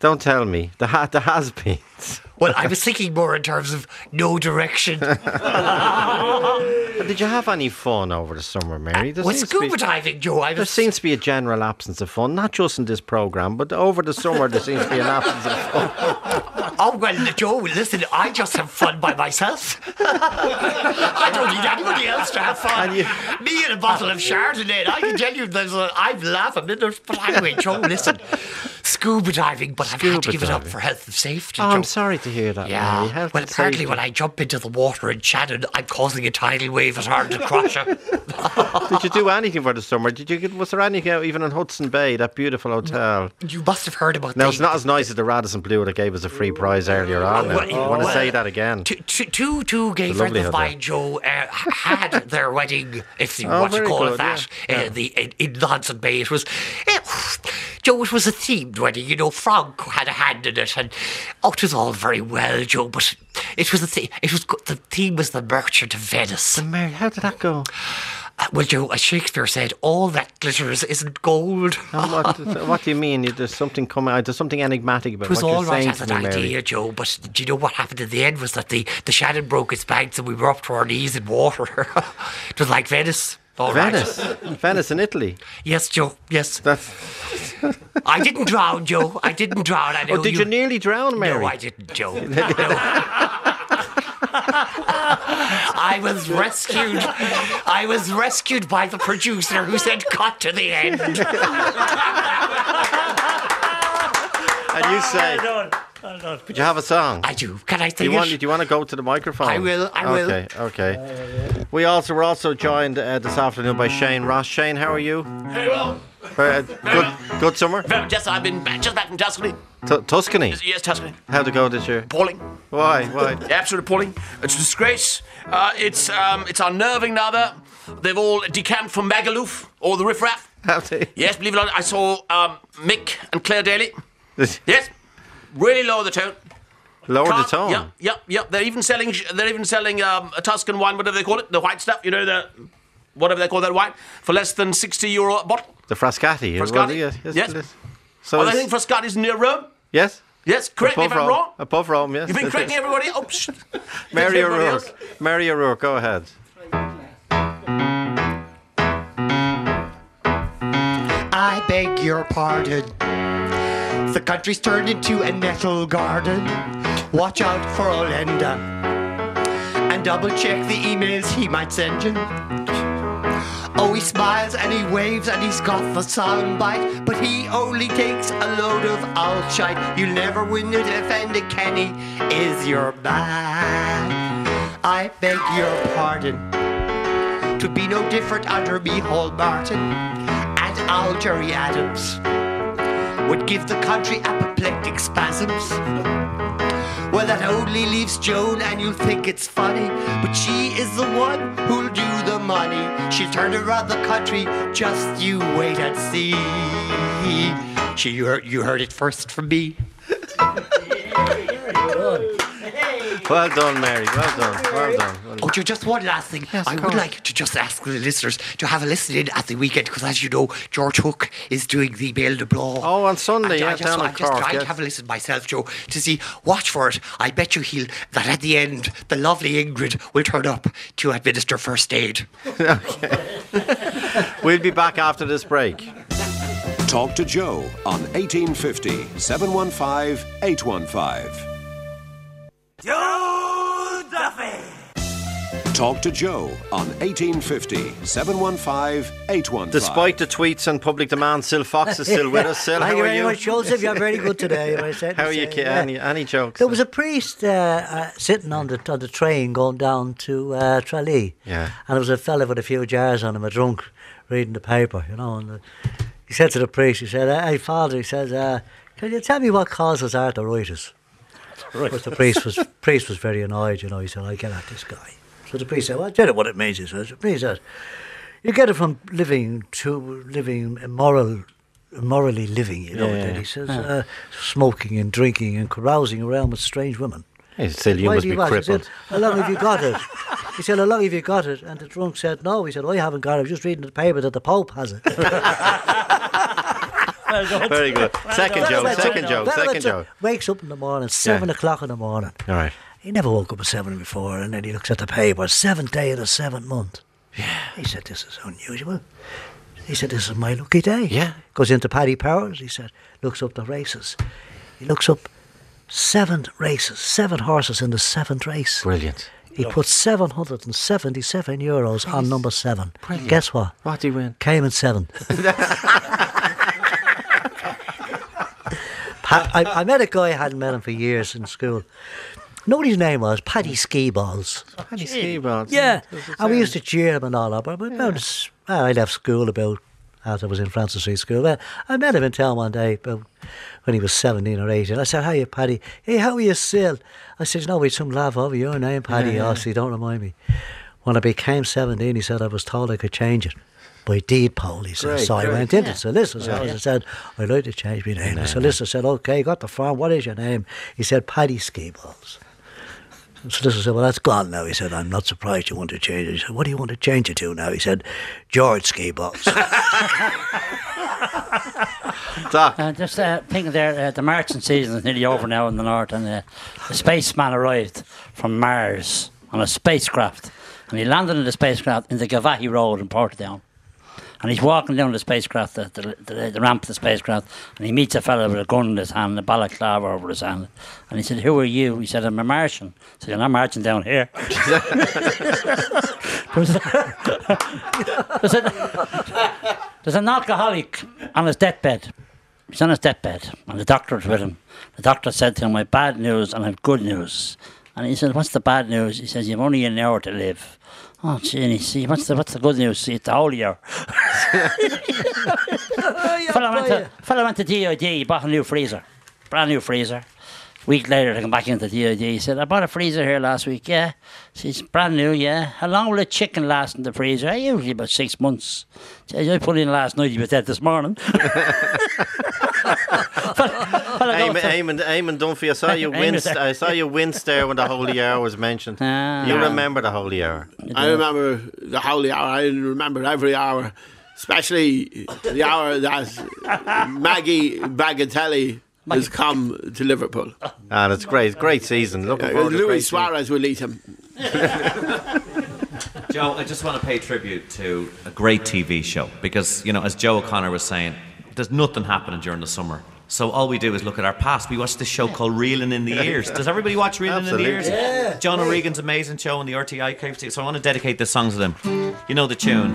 Don't tell me. The has-beens. Well, I was thinking more in terms of no direction. Did you have any fun over the summer, Mary? Well, scuba diving, Joe. There seems to be a general absence of fun, not just in this programme, but over the summer there seems to be an absence of fun. Oh, well, Joe, listen, I just have fun by myself. I don't need anybody else to have fun. Me and a bottle of Chardonnay, I can tell you, I'm laughing. But anyway, Joe, listen, scuba diving, but I've had to give it up for health and safety, Oh, Joe. I'm sorry to hear that, Yeah, Mary. Health well, and apparently safety. when I jump into the water in Shannon, I'm causing a tidal wave as hard to crush it. Did you do anything for the summer? Was there anything out even in Hudson Bay, that beautiful hotel? You must have heard about Now, it's not as nice as the Radisson Blue that gave us a free prize earlier on. Now. I want to say that again. Two gay It's a friends lovely of hotel. mine, Joe, had their wedding, if you want to very call good, it that, yeah. in the Hudson Bay. Joe, it was a themed wedding. You know, Frank had a hand in it, and it was all very well, Joe. But it was the theme was the Merchant of Venice. How did that go? Well, Joe, as Shakespeare said, all that glitters isn't gold. What do you mean? There's something coming out. There's something enigmatic about It was what all you're right saying as to an me, Mary. idea, Joe, but do you know what happened in the end was that the Shannon broke its banks and we were up to our knees in water. It was like Venice. All right. Venice in Italy. Yes, Joe, yes. I didn't drown, Joe. I didn't drown. I know Did you nearly drown, Mary? No, I didn't, Joe. No. I was rescued by the producer who said cut to the end. And you say, would you have a song? I do. Can I sing Do it? you want to go to the microphone? I will. Okay. We're also joined this afternoon by Shane Ross. Shane, how are you? Very well. Good summer? I've been just back from Tuscany. Tuscany? Yes, Tuscany. How'd it go this year? Appalling. Why? Absolutely appalling. It's a disgrace. It's unnerving now that they've all decamped from Magaluf, all the riffraff. Have they? Yes, believe it or not, I saw Mick and Claire Daly. Yes, really lower the tone. Lower the tone? Yep. They're even selling a Tuscan wine, whatever they call it, the white stuff. You know, whatever they call that wine, for less than €60 a bottle. The Frascati. Frascati. Yes. So I think Frascati's near Rome. Yes. Yes, correct me if I'm wrong. Above Rome, yes. You've been correcting everybody? Oh, psh. Mary O'Rourke, go ahead. I beg your pardon. The country's turned into a nettle garden. Watch out for Olenda and double check the emails he might send you. Oh, he smiles and he waves and he's got the soundbite, but he only takes a load of old shite. You'll never win it if Enda Kenny is your man. I beg your pardon. 'Twould be no different under me, Hall Martin and Al Jerry Adams would give the country apoplectic spasms. Well, that only leaves Joan, and you'll think it's funny, but she is the one who'll do the money. She'll turn around the country, just you wait and see. You heard it first from me. Well done, Mary. Well done. Oh, just one last thing. Yes, I would like to just ask the listeners to have a listen in at the weekend, because as you know, George Hook is doing the Belle de Blanc. Oh, on Sunday, I'm down in just Cork. trying to have a listen myself, Joe, to see. Watch for it. I bet you that at the end, the lovely Ingrid will turn up to administer first aid. Okay. We'll be back after this break. Talk to Joe on 1850 715 815. Joe Duffy. Talk to Joe on 1850 715 815. Despite the tweets and public demand, Sil Fox is still with us. Sil, Thank how you are very you? much, Joseph. You're very good today. How are you, kid? Any jokes? There was a priest sitting on the train going down to Tralee. Yeah. And there was a fella with a few jars on him, a drunk, reading the paper, you know. And he said to the priest, he said, "Hey, Father," he says, "can you tell me what causes arthritis?" Right. But the priest was very annoyed, you know. He said, "I get at this guy." So the priest said, "Well, I tell you what it means," he says. The priest says, "You get it from living immorally living, you know." Yeah, And he says, smoking and drinking and carousing around with strange women. Hey, Sil, you Why must do be what? crippled. He said, "How long have you got it?" He said, "How long have you got it?" And the drunk said, "No." He said, "I haven't got it. I'm just reading the paper that the Pope has it." Very good. Second joke. Wakes up in the morning, 7 o'clock in the morning. All right. He never woke up at 7 before, and then he looks at the paper, 7th day of the 7th month. Yeah. He said, this is unusual. He said, this is my lucky day. Yeah. Goes into Paddy Powers, he said, looks up the races. He looks up 7 races, 7 horses in the 7th race. Brilliant. He put €777 on number 7. Brilliant. Guess what? What did he win? Cayman 7. I met a guy, I hadn't met him for years in school. Know what his name was? Paddy Skiballs. Paddy Skiballs. Yeah. And we used to cheer him and all that. But I left school as I was in Francis Street School. Well, I met him in town one day about when he was 17 or 18. I said, how are you, Paddy? Hey, how are you still? I said, no, we had some laugh over your name, Paddy. Yeah. Oh, see, don't remind me. When I became 17, he said I was told I could change it. By deed poll, he said. So I went into the solicitor's office and said, I'd like to change my name. The solicitor said, OK, got the form, what is your name? He said, Paddy Skiballs. The solicitor said, well, that's gone now. He said, I'm not surprised you want to change it. He said, what do you want to change it to now? He said, George Skiballs. Just thinking there, the marching season is nearly over now in the north, and the spaceman arrived from Mars on a spacecraft, and he landed in the spacecraft in the Gavahi Road in Portadown. And he's walking down the spacecraft, the ramp of the spacecraft, and he meets a fellow with a gun in his hand, a balaclava over his hand. And he said, who are you? He said, I'm a Martian. He said, you're not marching down here. There's an alcoholic on his deathbed. He's on his deathbed, and the doctor's with him. The doctor said to him, I have bad news and I have good news. And he said, what's the bad news? He says, you've only an hour to live. Oh, gee, and he see, what's the good news? See, it's the holy hour. Fella went to DID, he bought a new freezer. Brand new freezer. Week later, they come back into DID. He said, I bought a freezer here last week, yeah. She's brand new, yeah. How long will a chicken last in the freezer? Usually about 6 months. I put it in last night, he was dead this morning. Eamon Dunphy, I saw you wince there when the holy hour was mentioned. You remember the holy hour? I remember the holy hour. I remember every hour, especially the hour that Maggie Bagatelli has come to Liverpool. That's great. Great season. Looking forward to Luis Suarez will eat him. Joe, I just want to pay tribute to a great TV show because, you know, as Joe O'Connor was saying, there's nothing happening during the summer. So all we do is look at our past. We watch this show called Reeling in the Ears. Does everybody watch Reeling in the Ears? Yeah. John O'Regan's amazing show on the RTI Cave. So I want to dedicate this song to them. You know the tune.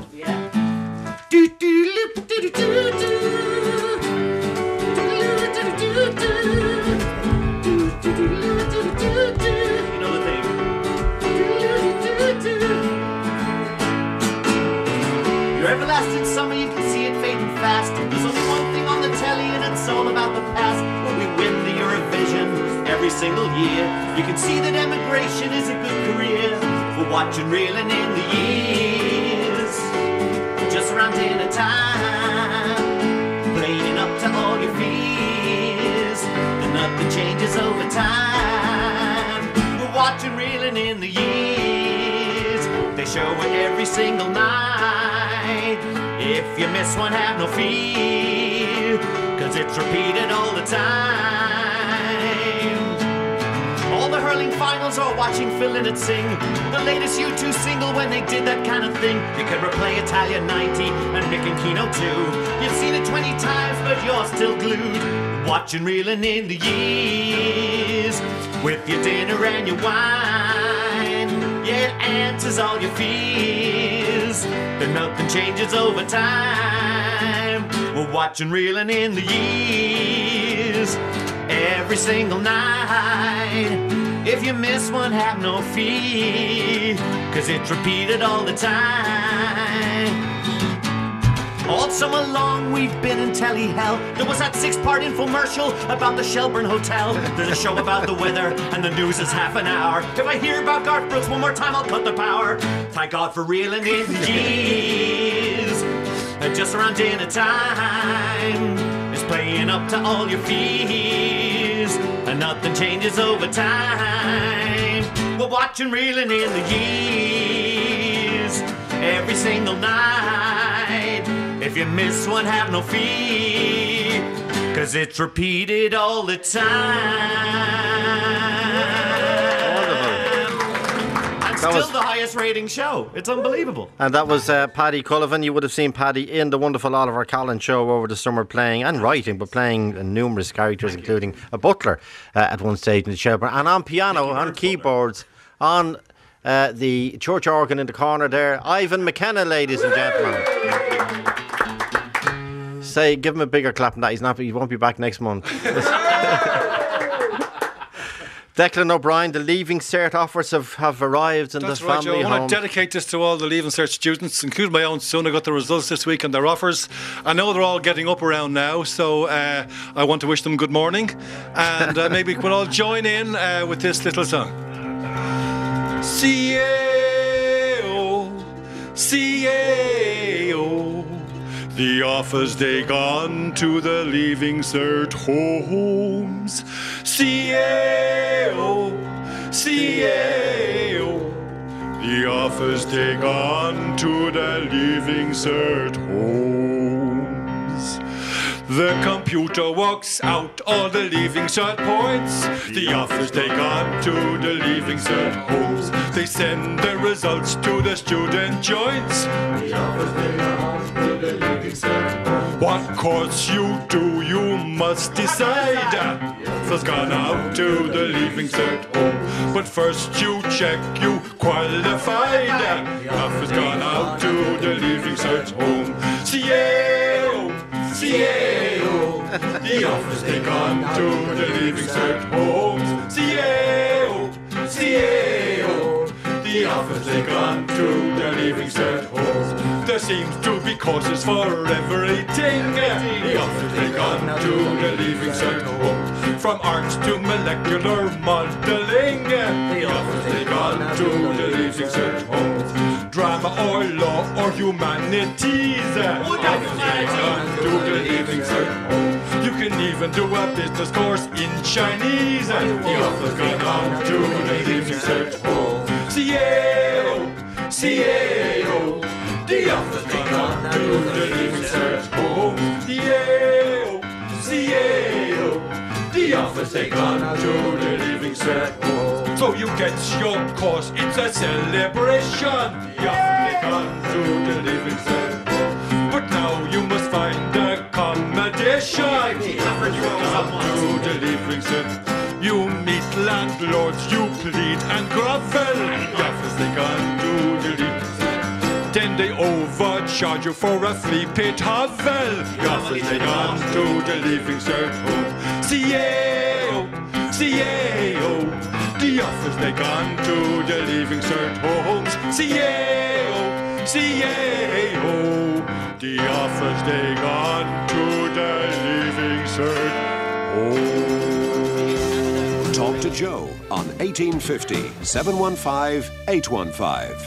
Your everlasting summer, you can see it fading fast. There's only one thing on the telly, and it's all about the past. Where we win the Eurovision every single year. You can see that emigration is a good career. We're watching Reeling in the Years. Just around dinner time, playing up to all your fears. And nothing changes over time. We're watching Reeling in the Years. They show it every single night. If you miss one, have no fear, 'cause it's repeated all the time. All the hurling finals are watching Phil Lynott sing the latest U2 single when they did that kind of thing. You can replay Italia 90 and Mick and Keno 2. You've seen it 20 times, but you're still glued. Watching Reeling in the Years with your dinner and your wine. Yeah, it answers all your fears, and nothing changes over time. We're watching Reeling in the Years every single night. If you miss one, have no fear, 'cause it's repeated all the time. All summer long we've been in telly hell. There was that 6-part infomercial about the Shelburne Hotel. There's a show about the weather and the news is half an hour. If I hear about Garth Brooks one more time, I'll cut the power. Thank God for Reeling in the Years. And just around dinner time, it's playing up to all your fears, and nothing changes over time. We're watching Reeling in the Years every single night. If you miss one, have no fear, 'cause it's repeated all the time. And That still was- the highest rating show. It's unbelievable. And that was Paddy Cullivan. You would have seen Paddy in the wonderful Oliver Collins show over the summer playing and writing, but playing numerous characters, including a butler at one stage in the show. And on piano, on keyboards, on the church organ in the corner there, Ivan McKenna, ladies and gentlemen. Give him a bigger clap than that. He won't be back next month. Declan O'Brien, the Leaving Cert offers have arrived in That's the right, family Joe. I home. want to dedicate this to all the Leaving Cert students, including my own son. I got the results this week and their offers. I know they're all getting up around now, so I want to wish them good morning. And maybe we'll all join in with this little song. C-A-O, C-A-O, the offers they gone to the Leaving Cert homes. C-A-O, C-A-O, the offers they gone to the Leaving Cert homes. The computer works out all the Leaving Cert points. The offers they got to the Leaving Cert homes. They send the results to the student joints. The offers they got to the Leaving Cert homes. What course you do, you must decide. The offers gone out to the Leaving Cert home. But first you check you qualified. The offers gone out to the Leaving Cert home. C-A-O, C-A-O, the offers they gone to the Leaving Cert homes. C-A-O, C-A-O, the offers they gone to the Leaving Cert homes. There seems to be courses for everything. The offers they gone to the Leaving Cert homes. From arts to molecular modelling. The offers they gone to the Leaving Cert homes. Drama or law or humanities. The offers they gone to the Leaving Cert homes. You can even do a business course in Chinese. The offers they gone to the Leaving Cert homes. C-A-O, C-A-O, the offers they gone to the Leaving Cert homes. C-A-O, C-A-O, the offers they gone to the Leaving Cert homes. So you get your course, it's a celebration. The offers they gone to the Leaving Cert homes. But now you must find accommodation. The offers you gone to the Leaving Cert. You meet landlords, you plead and grovel. The offers they gone to the Leaving Cert. Then they overcharge you for a flea pit hovel. The offers they gone to the Leaving Cert home. C-A-O, C-A-O, the offers they gone to the Leaving Cert homes. C-A-O, C-A-O, the offers they gone to the Leaving Cert homes. Talk to Joe on 1850 715 815.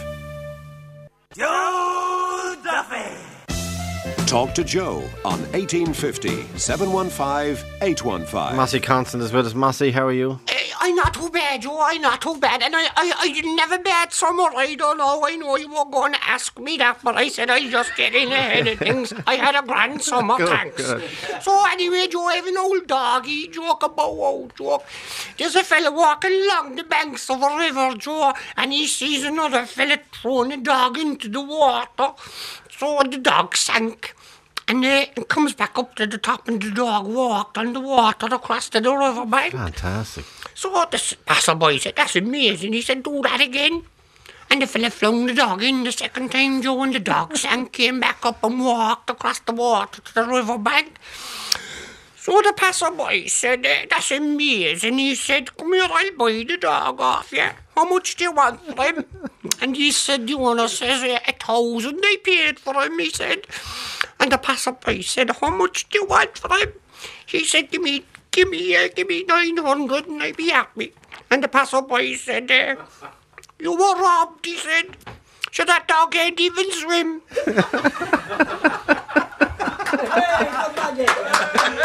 Joe Duffy. Talk to Joe on 1850 715 815. Massey Constant is with us. Massey, how are you? I'm not too bad, Joe. I'm not too bad. And I didn't have a bad summer. I don't know. I know you were going to ask me that, but I said I'll just get in ahead of things. I had a grand summer, thanks. Good. So anyway, Joe, I have an old doggy joke about old joke. There's a fella walking along the banks of a river, Joe, and he sees another fella throwing a dog into the water. So the dog sank. And it comes back up to the top, and the dog walked on the water across to the riverbank. Fantastic. So the passerby said, "That's amazing." He said, "Do that again." And the fella flung the dog in the second time, Joe, and the dog sank, came back up and walked across the water to the riverbank. So the passerby said, "That's amazing." He said, "Come here, I'll buy the dog off you. How much do you want for him?" And he said, "The owner says 1,000 I paid for him," he said. And the passerby said, "How much do you want for him?" He said, give me 900 and I'd be happy." And the passerby said, "You were robbed," he said. "So that dog can't even swim."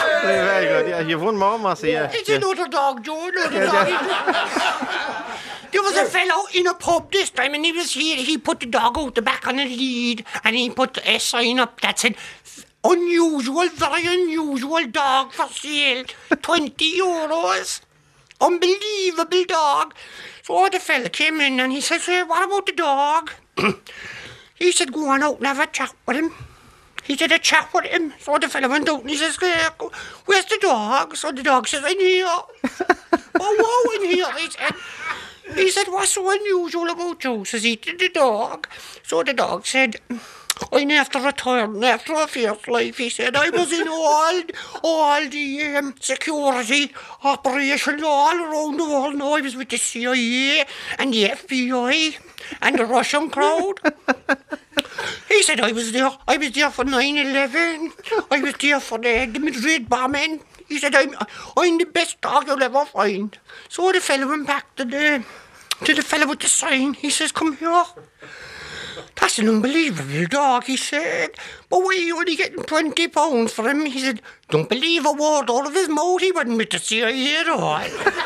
Very good. Yeah, you've won more, Massey. Yeah. It's another dog, Joe. Another dog. There was a fellow in a pub this time, and he put the dog out the back on a lead, and he put a sign up that said, unusual, very unusual dog for sale, €20. Unbelievable dog. So the fella came in and he says, what about the dog? He said, go on out and have a chat with him. He said, a chat with him. So the fella went out and he says, where's the dog? So the dog says, in here. Oh, in here, he said. He said, what's so unusual about you? Says he to the dog. So the dog said, I'm after retiring after a fierce life. He said, I was in all the security operations all around the world. No, I was with the CIA and the FBI and the Russian crowd. He said, I was there for 9/11. I was there for the Madrid bombing. He said, I'm the best dog you'll ever find. So the fella went back to the fella with the sign. He says, come here. That's an unbelievable dog, he said. But why are you only getting £20 for him? He said, don't believe a word out of his mouth. He wasn't with the CIA at all.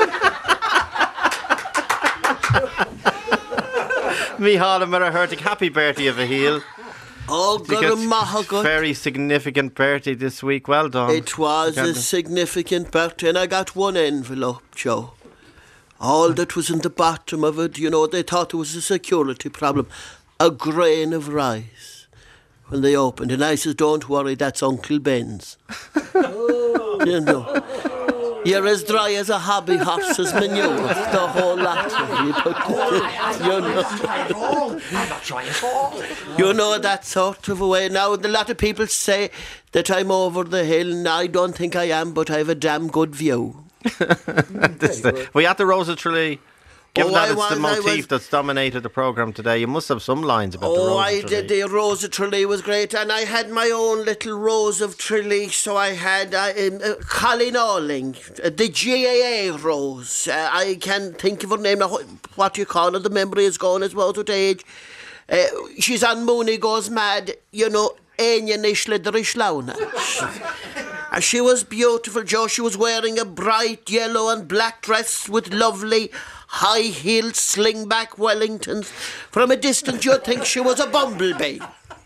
Mícheál Murrahurtig, happy birthday of a heel. Oh, God, very significant birthday this week. Well done. It was a significant birthday, and I got one envelope, Joe. All that was in the bottom of it, you know, they thought it was a security problem. A grain of rice when they opened. And I says, don't worry, that's Uncle Ben's. You know. You're as dry as a hobby horse's manure. The whole lot of you. You know. I'm not dry at all. You know, that sort of a way. Now, a lot of people say that I'm over the hill, and I don't think I am, but I have a damn good view. Were you at the Rose of Tralee? Given that it's the motif that's dominated the programme today, you must have some lines about the Rose of Tralee. I did. The Rose of Tralee was great, and I had my own little Rose of Tralee. So I had Colleen Alling, the GAA Rose. I can't think of her name now. What do you call her? The memory is gone as well with age. She's on Mooney Goes Mad, you know, Anya Nishlidrish Launa. And she was beautiful, Joe. She was wearing a bright yellow and black dress with lovely high-heeled slingback Wellingtons. From a distance, you'd think she was a bumblebee.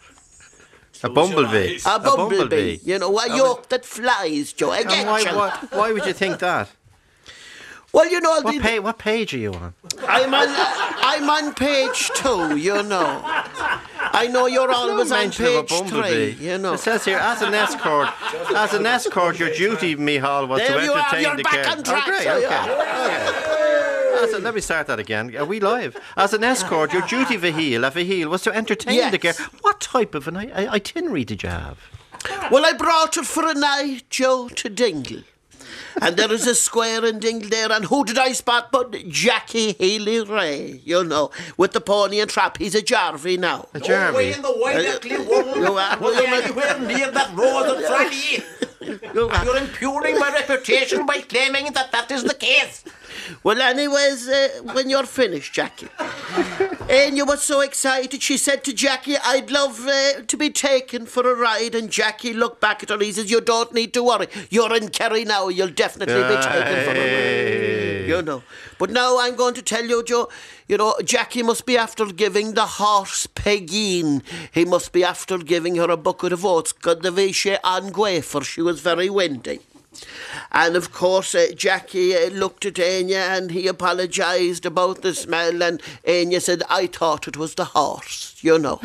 A bumblebee? A bumblebee. You know, a yoke that flies, Joe. Why would you think that? Well, you know... What page are you on? I'm on page 2, you know. I know you're always on page 3, you know. It says here, as an escort, your duty, Mícheál, was to entertain the guests. Back on track, great, okay. Let me start that again. Are we live? As an escort, your duty, Vaheel, was to entertain the guests. What type of an itinerary did you have? Well, I brought it for a night, Joe, to Dingle. And there is a square in Dingle there, and who did I spot but Jackie Healy-Rae, you know, with the pony and trap. He's a Jarvey now. A Jarvey? Way in the Wildackley woman. Well, anywhere near that Rose of Tralee. You're impugning my reputation by claiming that is the case. Well, anyways, when you're finished, Jackie. Anya was so excited, she said to Jackie, I'd love to be taken for a ride. And Jackie looked back at her, he says, you don't need to worry. You're in Kerry now, you'll definitely be taken for a ride. You know. But now I'm going to tell you, Joe, you know, Jackie must be after giving the horse Pegeen. He must be after giving her a bucket of oats. God the Vishe on Gwafer, she was very windy. And of course, Jackie looked at Anya and he apologised about the smell, and Anya said, I thought it was the horse, you know.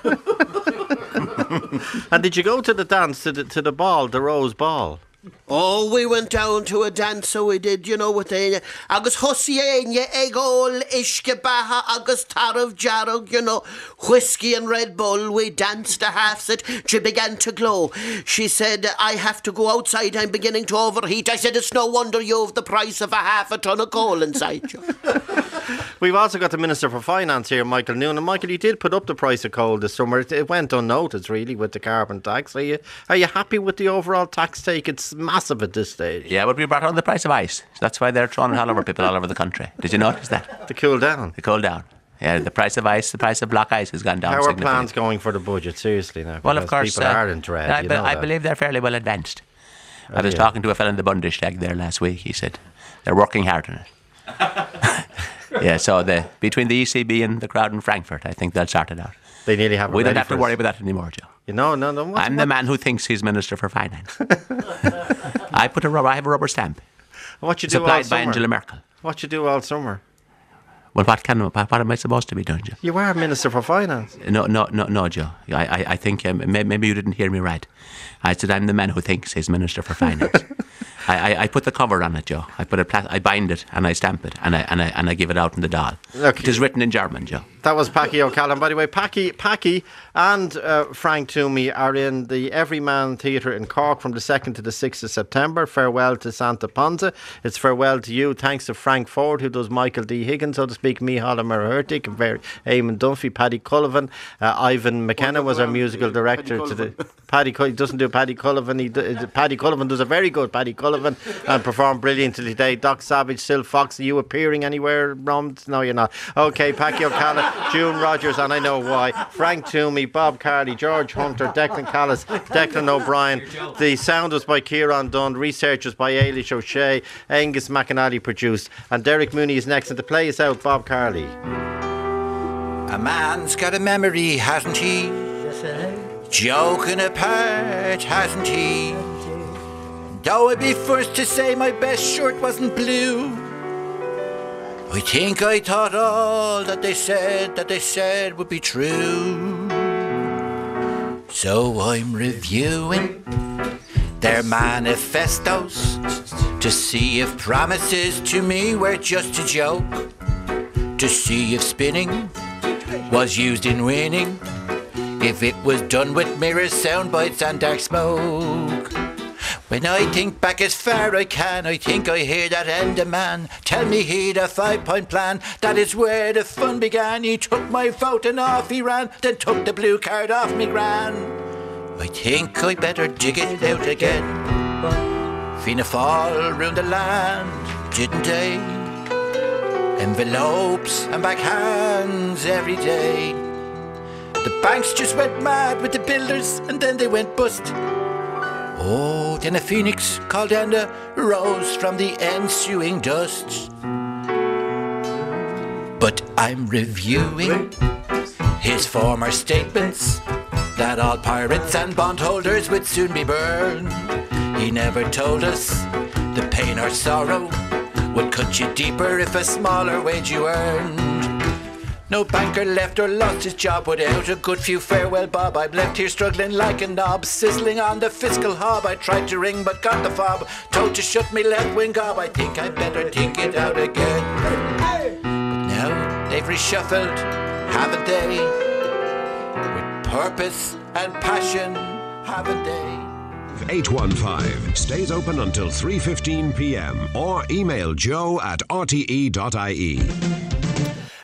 And did you go to the dance, to the ball, the Rose Ball? Oh, we went down to a dance, so we did, you know, with Anya. Agus hussi Anya, egol, ishke baha, agus tarav jarog, you know, whiskey and Red Bull. We danced a half set. She began to glow. She said, I have to go outside, I'm beginning to overheat. I said, it's no wonder you've the price of half a ton of coal inside you. We've also got the Minister for Finance here, Michael Noonan. Michael, you did put up the price of coal this summer. It went unnoticed, really, with the carbon tax. Are you happy with the overall tax take? It's massive at this stage. Yeah, but we brought on the price of ice. That's why they're throwing it all over people all over the country. Did you notice that? To cool down? To cool down. Yeah, the price of ice, the price of block ice has gone down significantly. How are plans going for the budget, seriously, now? Well, of course. People are in dread. I believe they're fairly well advanced. I was talking to a fellow in the Bundestag there last week. He said they're working hard on it. Yeah, so between the ECB and the crowd in Frankfurt, I think they'll sort it out. They nearly have it We don't ready have to for worry us. about that anymore, Joe. No. I'm the man who thinks he's Minister for Finance. I have a rubber stamp. What you do all supplied by summer? Angela Merkel. What you do all summer? Well, what am I supposed to be doing, Joe? You were Minister for Finance. No, Joe. I think maybe you didn't hear me right. I said I'm the man who thinks he's Minister for Finance. I put the cover on it, Joe. I bind it and I stamp it and I give it out in the Dáil. Look, it is written in German, Joe. That was Packy O'Callaghan. By the way, Packy and Frank Toomey are in the Everyman Theatre in Cork from the 2nd to the 6th of September. Farewell to Santa Ponza. It's farewell to you. Thanks to Frank Ford, who does Michael D. Higgins, so to speak, Micheál Murhertig, Eamon Dunphy, Paddy Cullivan. Ivan McKenna was our musical director. He doesn't do Paddy Cullivan. Paddy Cullivan does a very good Paddy Cullivan and performed brilliantly today. Doc Savage, Sil Fox. Are you appearing anywhere, Rom? No, you're not. Okay, Packy O'Callaghan, June Rogers, and I know why. Frank Toomey, Bob Carley, George Hunter, Declan Callis, Declan O'Brien. The sound was by Kieran Dunn, research was by Ailish O'Shea, Angus McAnally produced, and Derek Mooney is next. And to play us out, Bob Carley. A man's got a memory, hasn't he? Joking apart, hasn't he? Though I'd be first to say my best shirt wasn't blue, I think I thought all that they said would be true. So I'm reviewing their manifestos to see if promises to me were just a joke, to see if spinning was used in winning, if it was done with mirrors, sound bites and dark smoke. When I think back as far I can, I think I hear that Enda man tell me he'd a 5-point plan. That is where the fun began. He took my vote and off he ran, then took the blue card off me gran. I think I better dig it out again. Fianna Fáil round the land, didn't they? Envelopes and backhands every day. The banks just went mad with the builders and then they went bust. Oh, then a phoenix called Enda rose from the ensuing dust. But I'm reviewing his former statements that all pirates and bondholders would soon be burned. He never told us the pain or sorrow would cut you deeper if a smaller wage you earned. No banker left or lost his job without a good few farewell bob. I'm left here struggling like a knob, sizzling on the fiscal hob. I tried to ring but got the fob, told to shut me left wing gob. I think I better think it out again. But now they've reshuffled, haven't they? With purpose and passion, haven't they? 815 stays open until 3:15 p.m. or email joe@rte.ie.